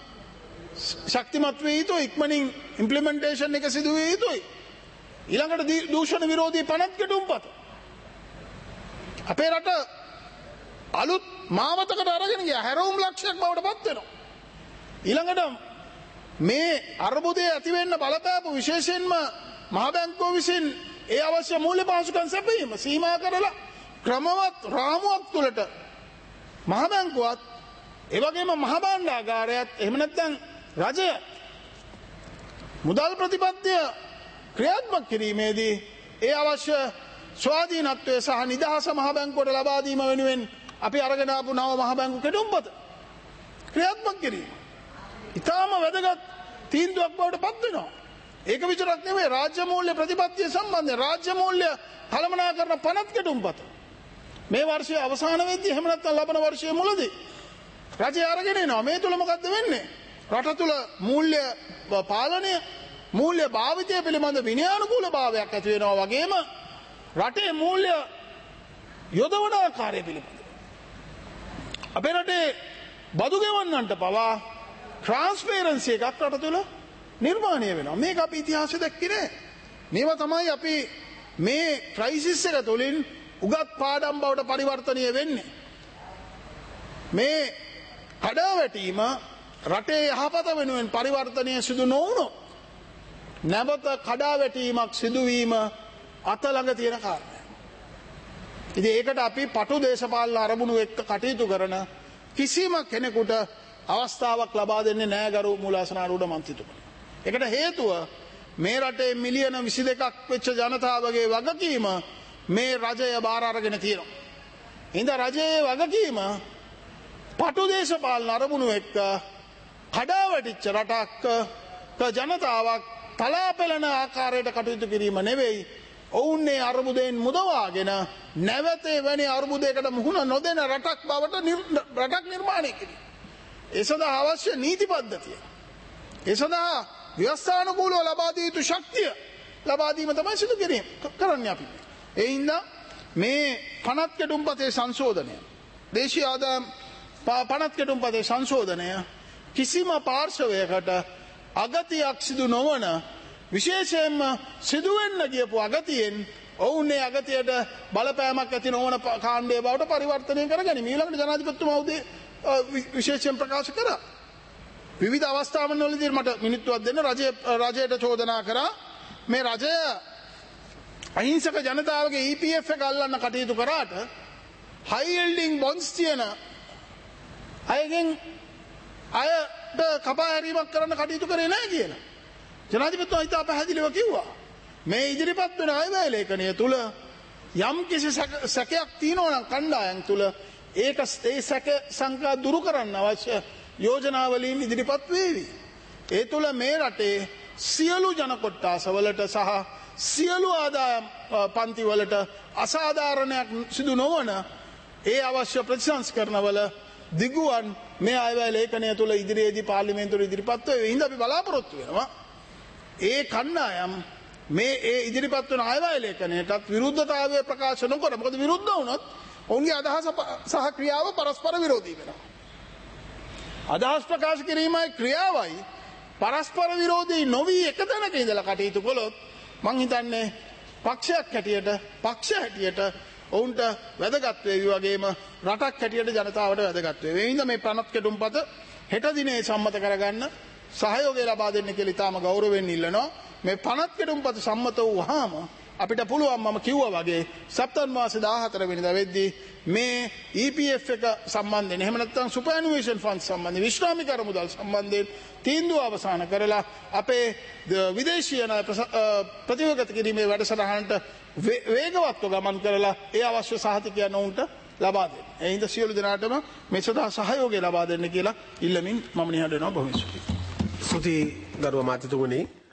ශක්තිමත් වේ යුතුයි. ඉක්මනින් ඉම්ප්ලිමන්ටේෂන් එක සිදු වේ යුතුයි. ඊළඟට දූෂණ විරෝධී පනත් කෙටුම්පත. අපේ රට අලුත් මාවතකට අරගෙන ගියා. හැරවුම් ලක්ෂයක් බවට පත් වෙනවා. ඊළඟට මේ අර්බුදය ඇති වෙන්න බලපෑපු විශේෂයෙන්ම මහ බැංකුව විසින් ඒ අවශ්‍ය මූල්‍ය පහසුකම් සැපයීම සීමා කරලා ක්‍රමවත් රාමුවක් තුළට මහ බැංකුවත් ඒ වගේම මහ භාණ්ඩාගාරයත් එහෙම නැත්නම් රජය මුදල් ප්‍රතිපත්තිය ක්‍රියාත්මක කිරීමේදී ඒ අවශ්‍ය ස්වාධීනත්වය සහ නිදහස මහ බැංකුවට ලබා දීම වෙනුවෙන් අපි අරගෙන ආපු නව මහ බැංකු කෙටුම්පත ක්‍රියාත්මක කිරීම ඉතාම වැදගත් තීන්දුවක් බවට පත් වෙනවා. ඒක විතරක් නෙවෙයි රාජ්‍ය මූල්‍ය ප්‍රතිපත්තිය සම්බන්ධයෙන් රාජ්‍ය මූල්‍ය කළමනාකරන පනත් කෙටුම්පත මේ වර්ෂයේ අවසාන වෙද්දී එහෙම නැත්නම් ලබන වර්ෂයේ මුලදී රජය අරගෙන එනවා. මේ තුල මොකද්ද වෙන්නේ? රට තුල මූල්‍ය පාලනය මූල්‍ය භාවිතය පිළිබඳ විනයානුකූල භාවයක් ඇති වෙනවා වගේම රටේ මූල්‍ය යොදවන ආකාරය පිළිබඳ අපේ රටේ බදු ගෙවන්නන්ට පවා ට්‍රාන්ස්පරන්සි එකක් රට තුළ නිර්මාණය වෙනවා. මේක අපි ඉතිහාසය දැක්කේ නෑ. මේවා තමයි අපි මේ ක්‍රයිසිස් එක තුළින් උගත් පාඩම් බවට පරිවර්තනය වෙන්නේ. මේ කඩාවැටීම රටේ යහපත වෙනුවෙන් පරිවර්තනය සිදු නොවුණොත් නැවත කඩාවැටීමක් සිදුවීම අතළඟ තියෙන කාරණයක්. ඉතින් ඒකට අපි පටු දේශපාලන අරමුණු එක්ක කටයුතු කරන කිසිම කෙනෙකුට අවස්ථාවක් ලබා දෙන්නේ නෑ ගරු මූලාසනාරූඪ මන්ත්‍රීතුමනි. ඒකට හේතුව මේ රටේ මිලියන 22ක් වෙච්ච ජනතාවගේ වගකීම මේ රජය බාර අරගෙන තියෙනවා. ඉතින් රජයේ වගකීම පටු දේශපාලන අරමුණු එක්ක කඩාවැටිච්ච රටක ජනතාවක් තලාපෙළන ආකාරයට කටයුතු කිරීම නෙවෙයි. ඔවුන්නේ අර්බුදයෙන් මුදවාගෙන නැවත එවැනි අර්බුදයකට මුහුණ නොදෙන රටක් බවට රටක් නිර්මාණය කිරීම. ඒ සඳහා අවශ්‍ය නීති පද්ධතිය. ඒ සඳහා ව්‍යවස්ථානුකූලව ලබා දිය යුතු ශක්තිය ලබා දීම තමයි සිදු කරන්නේ අපි. ඒ හින්දා මේ පනත් කෙටුම්පතේ සංශෝධනය දේශීය ආදායම් පනත් කෙටුම්පතේ සංශෝධනය කිසිම පාර්ශවයකට අගතියක් සිදු නොවන විශේෂයෙන්ම සිදුවෙන්න ගියපු අගතියෙන් ඔවුන්නේ අගතියට බලපෑමක් ඇති නොවන කාණ්ඩය බවට පරිවර්තනය කර ගැනීම. ඊළඟට ජනාධිපතිතුමා උදේ විශේෂයෙන් ප්‍රකාශ කරා. විවිධ අවස්ථාවන් වලදී මට මිනිත්තුවක් දෙන්න රජයට චෝදනා කරා මේ රජය අහිංසක ජනතාවගේ EPF එක අල්ලන්න කටයුතු කරාට හයි යීල්ඩින් බොන්ඩ්ස් තියෙන අයගෙන් අයට කපා හැරීමක් කරන්න කටයුතු කරේ නැහැ කියලා. ජනාධිපතිතුමා ඉතා පැහැදිලිව කිව්වා. මේ ඉදිරිපත් වෙන අයවැය ලේඛනය තුල යම් කිසි සැකයක් තියෙනවා නම් කණ්ඩායම් තුල ඒක ඒ සැක සංකා දුරු කරන්න අවශ්‍ය යෝජනාවලින් ඉදිරිපත් වේවි. ඒ තුල මේ රටේ සියලු ජන කොට්ටාසවලට සහ සියලු ආදායම් පන්තිවලට අසාධාරණයක් සිදු නොවන ඒ අවශ්‍ය ප්‍රතිසංස්කරණවල දිගුවන් මේ අයවැය ලේඛනය තුල ඉදිරියේදී පාර්ලිමේන්තුවේ ඉදිරිපත් වේ. හින්දා අපි බලාපොරොත්තු වෙනවා ඒ කණ්ඩායම් මේ ඒ ඉදිරිපත් වන අයවැය ලේඛනයටත් විරුද්ධතාවය ප්‍රකාශ නොකර. මොකද විරුද්ධ වුණොත් ඔවුන්ගේ අදහස සහ ක්‍රියාව පරස්පර විරෝධී වෙනවා. අදහස් ප්‍රකාශ කිරීමයි ක්‍රියාවයි පරස්පර විරෝධී නොවී එක තැනක ඉඳලා කටයුතු කළොත් මං හිතන්නේ පක්ෂයක් හැටියට ඔවුන්ට වැදගත් වේවි වගේම රටක් හැටියට ජනතාවට වැදගත් වේවි. ඒ හින්දා මේ පනත් කෙටුම්පත හෙට දිනේ සම්මත කරගන්න සහයෝගය ලබා දෙන්න කියලා ඉතාම ගෞරවයෙන් ඉල්ලනවා. මේ පනත් කෙටුම්පත සම්මත වුවාම අපිට පුළුවන් මම කිව්වා වගේ සැප්තැම්බර් මාසේ 14 වෙනිදා වෙද්දී මේ EPF එක සම්බන්ධයෙන් එහෙම නැත්නම් සුපර්ඇනියුේෂන් ෆන්ඩ් සම්බන්ධයෙන් විශ්‍රාමික අරමුදල් සම්බන්ධයෙන් තීන්දුව අවසන් කරලා අපේ විදේශීය ණය ප්‍රතිවගත කිරීමේ වැඩසටහනට වේගවත්ව ගමන් කරලා ඒ අවශ්‍ය සහතිකයන් උන්ට ලබා දෙන්න. ඒ හින්දා සියලු දෙනාටම මේ සඳහා සහයෝගය ලබා දෙන්න කියලා ඉල්ලමින් මම නිහඬ වෙනවා. බොහොම ස්තුතියි. ස්තුතියි ගරුව මාත්‍යතුමනි.